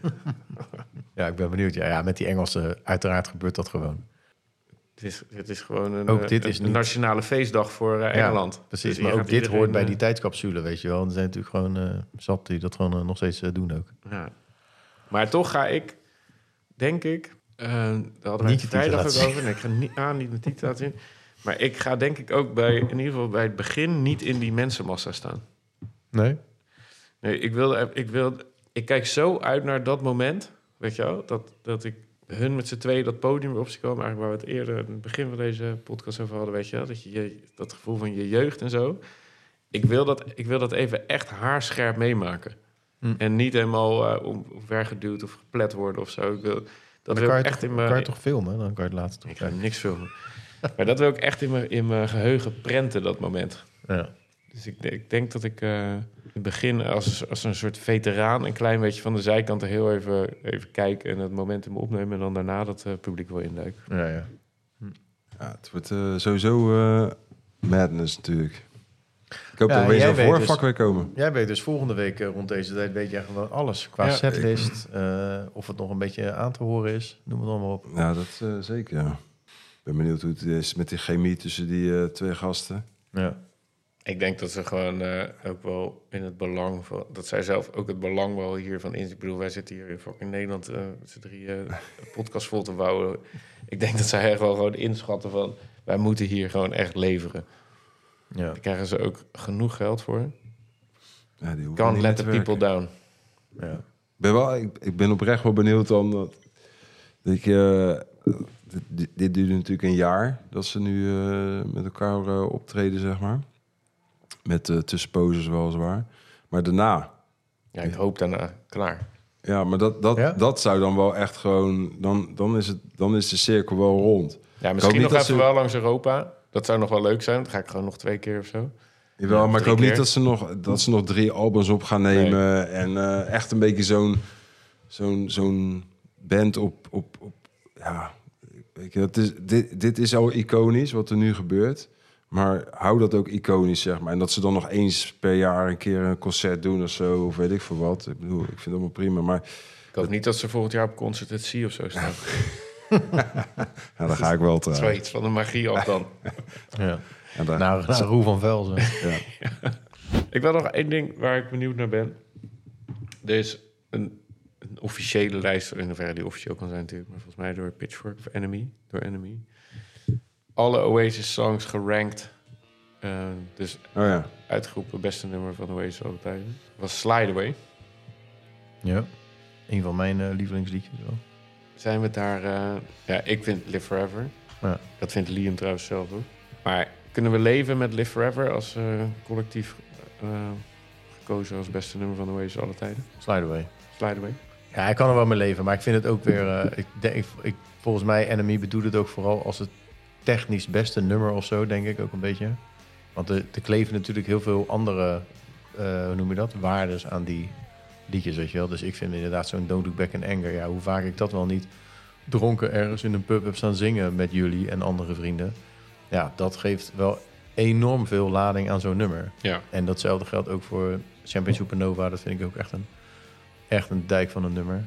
Ja, ik ben benieuwd. Ja, ja, met die Engelsen, uiteraard gebeurt dat gewoon. Het is, het is gewoon een, Ook dit een, is een niet- nationale feestdag voor uh, Engeland. Ja, precies, Dus hier maar ook gaat dit iedereen, hoort bij uh, die tijdscapsule, weet je wel. En er zijn natuurlijk gewoon uh, zat die dat gewoon uh, nog steeds uh, doen ook. Ja. Maar toch ga ik, denk ik... Uh, daar hadden wij Niet het je titel vrijdag laten ook over. Nee, ik ga niet aan, niet mijn titel laten zien. Maar ik ga denk ik ook bij, in ieder geval bij het begin... niet in die mensenmassa staan. Nee? Nee, ik wil, ik wil... Ik kijk zo uit naar dat moment, weet je wel? Dat, dat ik hun met z'n tweeën dat podium weer op zich komen. Eigenlijk waar we het eerder in het begin van deze podcast over hadden, weet je wel? Dat je, je dat gevoel van je jeugd en zo. Ik wil dat, ik wil dat even echt haarscherp meemaken. Hm. En niet helemaal uh, om, omvergeduwd of geplet worden of zo. Ik wil, dat Dat wil kan ik je, echt toch, in kan je mijn... toch filmen? Dan kan je het later toch Ik ga kijken. niks filmen. Maar dat wil ik echt in mijn, in mijn geheugen prenten, dat moment. Ja. Dus ik, ik denk dat ik... Uh, het begin als, als een soort veteraan... een klein beetje van de zijkant er heel even, even kijken... en het momentum opnemen... en dan daarna dat uh, publiek wel induiken. Ja, ja. Ja, het wordt uh, sowieso uh, madness natuurlijk. Ik hoop Ja, dat we jij weer weet voor dus- vak weer komen. Jij weet dus volgende week uh, rond deze tijd weet je gewoon alles. Qua Ja. setlist, uh, of het nog een beetje aan te horen is. Noem het allemaal op. Ja, dat uh, zeker, ja. Ik ben benieuwd hoe het is met die chemie tussen die uh, twee gasten. Ja. Ik denk dat ze gewoon uh, ook wel in het belang van... dat zij zelf ook het belang wel hiervan in... Ik bedoel, wij zitten hier in fucking Nederland... Uh, met z'n drie uh, een podcast vol te bouwen. Ik denk dat zij echt wel gewoon inschatten van... wij moeten hier gewoon echt leveren. Ja. Daar krijgen ze ook genoeg geld voor. Ja, die hoeven Can't niet let te the people werken. down. Ja. Ik ben, wel, ik, ik ben oprecht wel benieuwd dan... Dat, dat ik, uh, dit, dit, dit duurde natuurlijk een jaar... dat ze nu uh, met elkaar uh, optreden, zeg maar. Met uh, tussenposes weliswaar. Maar daarna... Ja, ik hoop daarna klaar. Ja, maar dat, dat, Ja? dat zou dan wel echt gewoon... Dan, dan, is het, dan is de cirkel wel rond. Ja, misschien niet nog dat even ze- wel langs Europa. Dat zou nog wel leuk zijn. Dan ga ik gewoon nog twee keer of zo. Jawel, Ja, maar ik drie hoop niet keer. dat ze, nog, dat ze nog drie albums op gaan nemen. En uh, echt een beetje zo'n zo'n zo'n band op... op, op ja, weet je, dat is, dit, dit is al iconisch wat er nu gebeurt. Maar hou dat ook iconisch, zeg maar. En dat ze dan nog eens per jaar een keer een concert doen of zo. Of weet ik veel wat. Ik bedoel, ik vind het allemaal prima. Maar Ik hoop niet dat ze volgend jaar op Concert at Sea of zo staan. ja, daar ga ik wel Dat is wel trouwens. iets van de magie af dan. Ja. Ja, daar- Naar, naar Roel van Velzen. ja. Ik wil nog één ding waar ik benieuwd naar ben. Er is een, een officiële lijst, in hoeverre die officieel kan zijn natuurlijk, maar volgens mij door Pitchfork of Enemy, door Enemy. Alle Oasis-songs gerankt. Uh, dus Oh ja. uitgeroepen beste nummer van Oasis alle tijden. Was Slide Away. Ja. Een van mijn uh, lievelingsliedjes wel. Zijn we het daar... Uh, ja, ik vind Live Forever. Ja. Dat vindt Liam trouwens zelf ook. Maar kunnen we leven met Live Forever als uh, collectief uh, gekozen als beste nummer van Oasis alle tijden? Slide Away. Slide Away. Ja, ik kan er wel mee leven, maar ik vind het ook weer... Uh, ik denk, ik, ik, volgens mij, Enemy bedoelt het ook vooral als het technisch beste nummer of zo, denk ik ook een beetje. Want er, er kleven natuurlijk heel veel andere, uh, hoe noem je dat, waardes aan die liedjes, weet je wel. Dus ik vind inderdaad zo'n Don't Look Back in Anger, ja, hoe vaak ik dat wel niet dronken ergens in een pub heb staan zingen met jullie en andere vrienden. Ja, dat geeft wel enorm veel lading aan zo'n nummer. Ja. En datzelfde geldt ook voor Champagne Supernova. Dat vind ik ook echt een, echt een dijk van een nummer.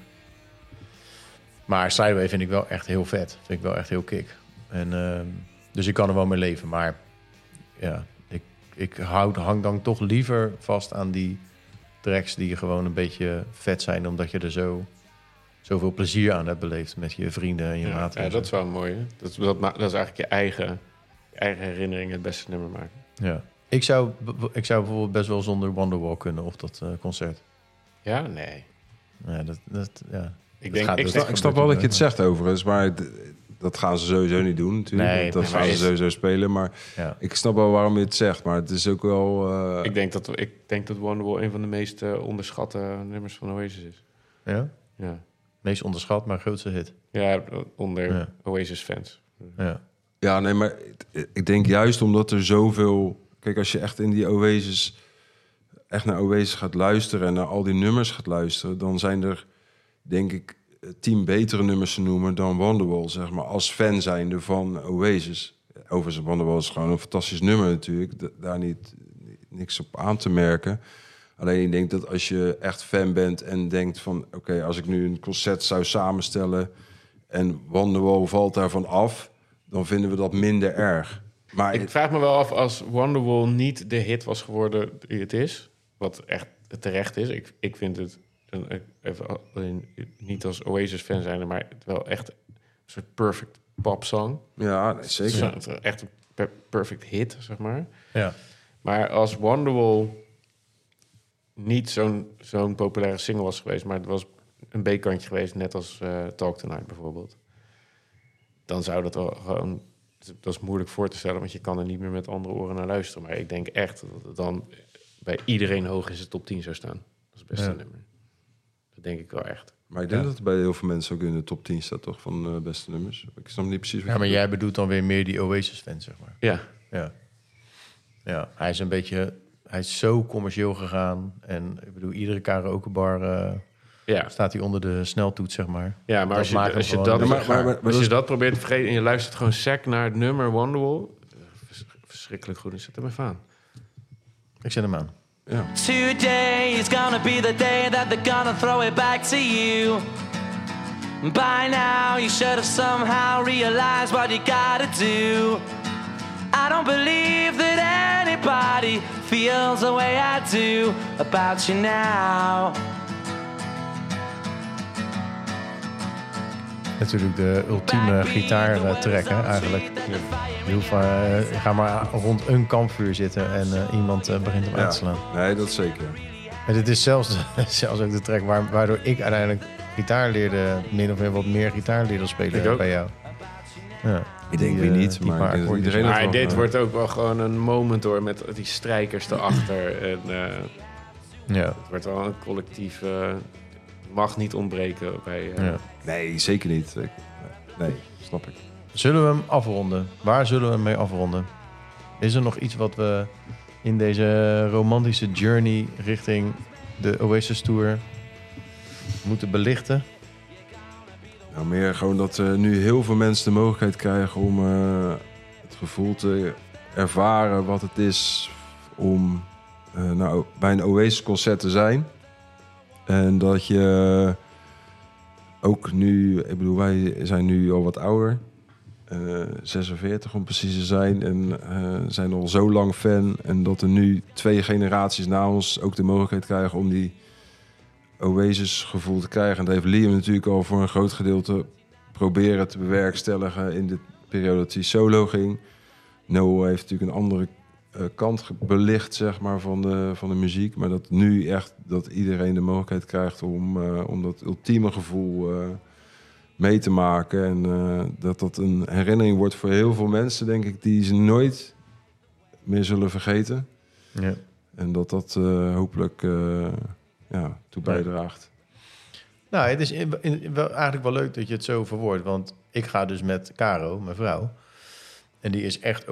Maar Sideway vind ik wel echt heel vet. Vind ik wel echt heel kick. En, uh, dus ik kan er wel mee leven. Maar ja, ik, ik houd, hang dan toch liever vast aan die tracks die gewoon een beetje vet zijn. Omdat je er zo, zoveel plezier aan hebt beleefd met je vrienden en je Ja, maten. ja, en zo. dat is wel mooi. Hè? Dat, is- dat, ma- dat is eigenlijk je eigen, je eigen herinnering het beste nummer maken. Ja. Ik zou, ik zou bijvoorbeeld best wel zonder Wonderwall kunnen op dat uh, concert. Ja, nee. Ja, dat, dat, ja. Ik Dat denk, gaat ik dus zeg, niet. Ik snap wel dat je het zegt overigens, maar d- dat gaan ze sowieso niet doen natuurlijk. Nee, dat maar gaan ze is- sowieso spelen, maar Ja. ik snap wel waarom je het zegt. Maar het is ook wel... uh, ik denk dat ik denk dat Wonderwall een van de meest uh, onderschatte nummers van Oasis is. Ja? Ja, Meest onderschat, maar grootste hit. ja onder Ja. Oasis fans. Ja. Ja, nee, maar ik- ik denk juist omdat er zoveel... Kijk, als je echt in die Oasis... echt naar Oasis gaat luisteren en naar al die nummers gaat luisteren... dan zijn er, denk ik, tien betere nummers te noemen dan Wonderwall, zeg maar. Als fan zijnde van Oasis. Overigens, Wonderwall is gewoon een fantastisch nummer natuurlijk. D- daar niet, niks op aan te merken. Alleen ik denk dat als je echt fan bent en denkt van... oké, als ik nu een concert zou samenstellen... en Wonderwall valt daarvan af... dan vinden we dat minder erg. Maar Ik vraag me wel af als Wonderwall niet de hit was geworden die het is. Wat echt terecht is. Ik, ik vind het een, even alleen, niet als Oasis-fan zijn, maar het wel echt een soort perfect pop-song. ja, nee, zeker. Zo- Echt een per- perfect hit, zeg maar. Ja. Maar als Wonderwall niet zo'n zo'n populaire single was geweest, maar het was een B-kantje geweest, net als uh, Talk Tonight bijvoorbeeld, dan zou dat wel gewoon... Dat is moeilijk voor te stellen, want je kan er niet meer met andere oren naar luisteren. Maar ik denk echt dat het dan bij iedereen hoog in zijn top tien zou staan. Dat is het beste Ja. nummer. Dat denk ik wel echt. Maar ik denk Ja. dat het bij heel veel mensen ook in de top tien staat, toch? Van uh, beste nummers. Ik snap niet precies wat ja, je maar bedoelt. jij bedoelt dan weer meer die Oasis-fans, zeg maar. Ja, Ja. Ja, hij is een beetje... hij is zo commercieel gegaan. En ik bedoel, iedere karaokebar uh, Ja. staat hij onder de sneltoets, zeg maar. Ja, maar Dat als je, maakt hem als je, gewoon dat, een maar, beetje maar, gaar. maar, als je dat probeert te vergeten... en je luistert gewoon sec naar het nummer Wonderwall... vers- verschrikkelijk goed, zet hem even aan. Ik zet hem aan. Ja. Today is gonna be the day that they're gonna throw it back to you. By now, you should have somehow realized what you gotta do. I don't believe that anybody feels the way I do about you now. Natuurlijk de ultieme gitaartrack, hè, eigenlijk. Je hoeft, uh, ga maar rond een kampvuur zitten en uh, iemand uh, begint hem Ja. aan te slaan. Nee, dat zeker. En dit is zelfs, zelfs ook de track waar, waardoor ik uiteindelijk gitaar leerde, min of meer wat meer gitaar leerde Ik spelen ook. bij jou. Ja. Ik denk Die, weer uh, niet, die maar paar ik denk dat akkoordjes. iedereen het Maar wel, dit uh, wordt ook wel gewoon een moment hoor... met die strijkers erachter. En uh, Ja. het wordt wel een collectief... Uh, mag niet ontbreken bij... Uh, Ja. Nee, zeker niet. Ik- Nee, snap ik. Zullen we hem afronden? Waar zullen we hem mee afronden? Is er nog iets wat we in deze romantische journey richting de Oasis Tour moeten belichten? Nou, meer gewoon dat uh, nu heel veel mensen de mogelijkheid krijgen om uh, het gevoel te ervaren wat het is om uh, nou, bij een Oasis-concert te zijn. En dat je ook nu, ik bedoel, wij zijn nu al wat ouder, uh, zesenveertig om precies te zijn, en uh, zijn al zo lang fan. En dat er nu twee generaties na ons ook de mogelijkheid krijgen om die Oasis-gevoel te krijgen. En dat heeft Liam natuurlijk al voor een groot gedeelte proberen te bewerkstelligen in de periode dat hij solo ging. Noah heeft natuurlijk een andere uh, kant ge- belicht, zeg maar, van de, van de muziek. Maar dat nu echt dat iedereen de mogelijkheid krijgt om, uh, om dat ultieme gevoel uh, mee te maken. En uh, dat dat een herinnering wordt voor heel veel mensen, denk ik, die ze nooit meer zullen vergeten. Ja. En dat dat uh, hopelijk uh, ja, toe bijdraagt. Nou, het is in, in, wel, eigenlijk wel leuk dat je het zo verwoordt. Want ik ga dus met Caro, mijn vrouw. En die is echt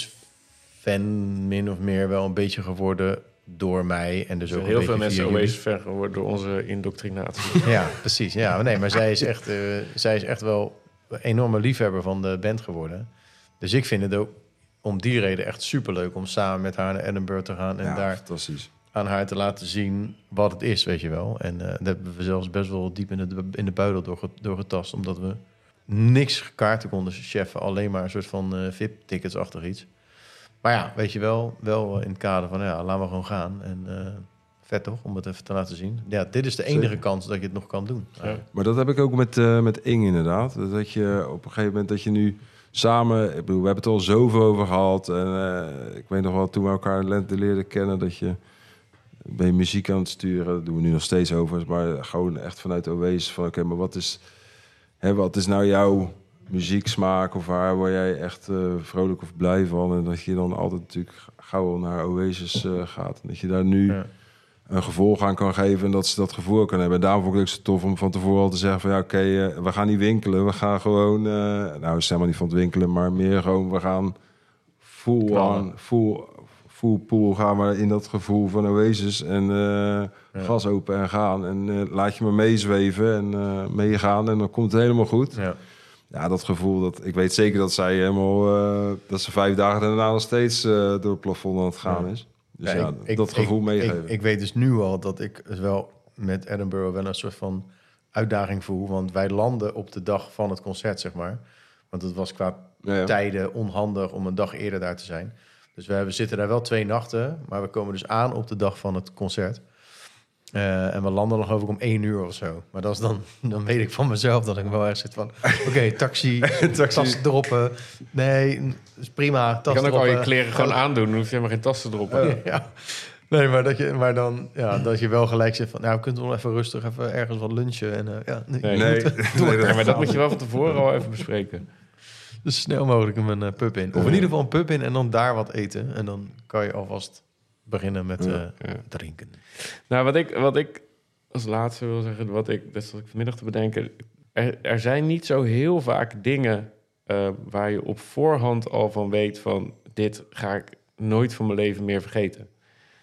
Oasis-fan, min of meer wel een beetje geworden door mij. En dus Er ook zijn een heel veel beetje mensen via Oasis fan geworden door onze indoctrinatie. jullie. Ja, precies. Ja, maar nee, maar zij is, echt, uh, zij is echt wel een enorme liefhebber van de band geworden. Dus ik vind het ook om die reden echt superleuk om samen met haar naar Edinburgh te gaan. En Ja, daar fantastisch. aan haar te laten zien wat het is, weet je wel. En uh, dat hebben we zelfs best wel diep in de, in de buidel doorge, doorgetast, omdat we niks kaarten konden cheffen, alleen maar een soort van uh, V I P-tickets achter iets. Maar ja, weet je wel, wel uh, in het kader van, ja, laten we gewoon gaan. En uh, vet toch, om het even te laten zien. Ja, dit is de enige Zeker. kans dat je het nog kan doen. Ja. Maar dat heb ik ook met, uh, met Ing inderdaad. Dat je op een gegeven moment dat je nu samen... Ik bedoel, we hebben het al zoveel over gehad. En uh, ik weet nog wel, toen we elkaar in lente leerden kennen, dat je... ben je muziek aan het sturen, dat doen we nu nog steeds over. Maar gewoon echt vanuit Oasis van, oké, okay, maar wat is... Hè, wat is nou jouw muzieksmaak? Of waar word jij echt uh, vrolijk of blij van? En dat je dan altijd natuurlijk gauw naar Oasis uh, gaat. En dat je daar nu... Ja. een gevolg aan kan geven en dat ze dat gevoel kan hebben. En daarom vond ik het ook zo tof om van tevoren al te zeggen van ja, oké, okay, uh, we gaan niet winkelen. We gaan gewoon, uh, nou, is helemaal niet van het winkelen, maar meer gewoon, we gaan full Knallen. on, full, full pool gaan we in dat gevoel van Oasis en uh, ja. gas open en gaan. En uh, laat je maar meezweven en uh, meegaan en dan komt het helemaal goed. Ja. Ja, dat gevoel, dat ik weet zeker dat zij helemaal, uh, dat ze vijf dagen daarna nog steeds uh, door het plafond aan het gaan Ja. is. Dus Ja, ja, ik- ik- dat gevoel ik, meegeven. Ik, ik weet dus nu al dat ik het wel met Edinburgh wel een soort van uitdaging voel. Want wij landen op de dag van het concert, zeg maar. Want het was qua Ja, ja. tijden onhandig om een dag eerder daar te zijn. Dus we hebben, zitten daar wel twee nachten. Maar we komen dus aan op de dag van het concert. Uh, en we landen nog geloof ik om één uur of zo. Maar dat is dan, dan weet ik van mezelf dat ik wel erg zit van... Oké, okay, taxi, Taxi. tas droppen. Nee, is prima, tas Je kan ook al je droppen. kleren gewoon aandoen, dan hoef je helemaal geen tas te droppen. Ja. Nee, maar, dat je, maar dan ja, dat je wel gelijk zegt van... Nou, we kunnen wel even rustig even ergens wat lunchen. En, uh, ja, nee, Nee. je Nee, moet, nee, Ja, maar dat moet je wel van tevoren al even bespreken. dus snel mogelijk een uh, pub in. Of in ieder geval een pub in en dan daar wat eten. En dan kan je alvast beginnen met uh, Ja, ja. drinken. Nou, wat ik, wat ik als laatste wil zeggen, wat ik, dat zat ik vanmiddag te bedenken. Er, er zijn niet zo heel vaak dingen uh, waar je op voorhand al van weet van dit ga ik nooit van mijn leven meer vergeten.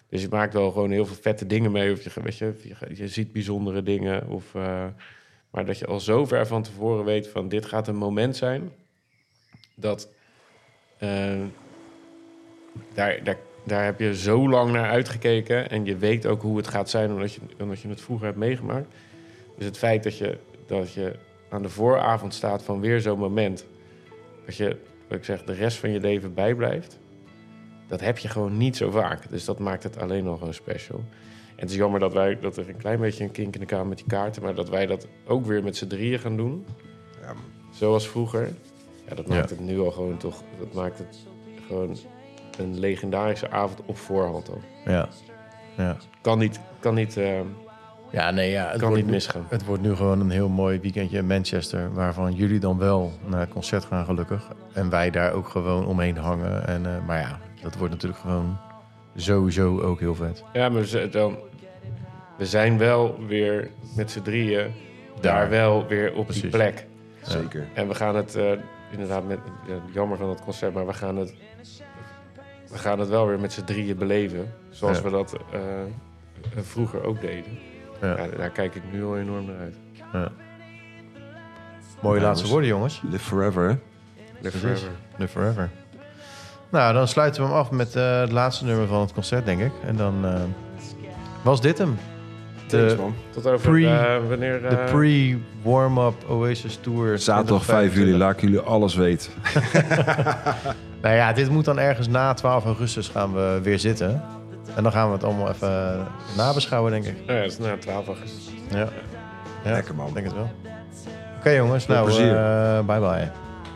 Dus je maakt wel gewoon heel veel vette dingen mee. Of je, weet je, je, je ziet bijzondere dingen. Of, uh, maar dat je al zo ver van tevoren weet van dit gaat een moment zijn. Dat uh, daar, daar, daar heb je zo lang naar uitgekeken. En je weet ook hoe het gaat zijn omdat je, omdat je het vroeger hebt meegemaakt. Dus het feit dat je, dat je aan de vooravond staat van weer zo'n moment. Dat je, wat ik zeg, de rest van je leven bijblijft. Dat heb je gewoon niet zo vaak. Dus dat maakt het alleen al gewoon special. En het is jammer dat wij dat er een klein beetje een kink in de kamer met die kaarten, maar dat wij dat ook weer met z'n drieën gaan doen. Ja. Zoals vroeger. Ja, dat maakt Ja. het nu al gewoon toch. Dat maakt het gewoon een legendarische avond op voorhand al. Ja. Ja. Kan niet, kan niet, uh, Ja, nee, ja. Het kan wordt niet nu- misgaan. Het wordt nu gewoon een heel mooi weekendje in Manchester, waarvan jullie dan wel naar het concert gaan, gelukkig. En wij daar ook gewoon omheen hangen. En, uh, maar ja, dat wordt natuurlijk gewoon sowieso ook heel vet. Ja, maar we, dan, we zijn wel weer met z'n drieën daar, Daar. wel weer op Precies. die plek. Zeker. En we gaan het, uh, inderdaad, met, ja, jammer van het concert, maar we gaan het, we gaan het wel weer met z'n drieën beleven. Zoals Ja. we dat uh, vroeger ook deden. Ja. Ja, daar kijk ik nu al enorm naar uit. Ja. Mooie Ja, laatste dus- woorden, jongens. Live forever, hè? Live Precies. forever. Live forever. Nou, dan sluiten we hem af met uh, het laatste nummer van het concert, denk ik. En dan uh, was dit hem. Thanks, De, man. Tot over Pre- uh, wanneer... uh, de pre-warm-up Oasis Tour. Zaterdag vijf juli, laat ik jullie alles weten. Nou ja, dit moet dan ergens na twaalf augustus gaan we weer zitten. En dan gaan we het allemaal even nabeschouwen, denk ik. Nou ja, dat is na twaalf augustus. Ja, ja Lekker, man. ik denk het wel. Oké, okay, jongens. Veel Nou, plezier. uh, bye bye.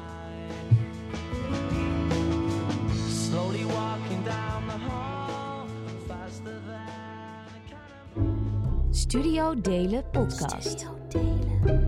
Slowly walking down the hall, faster than a cat. Studio Delen podcast. Studio Delen.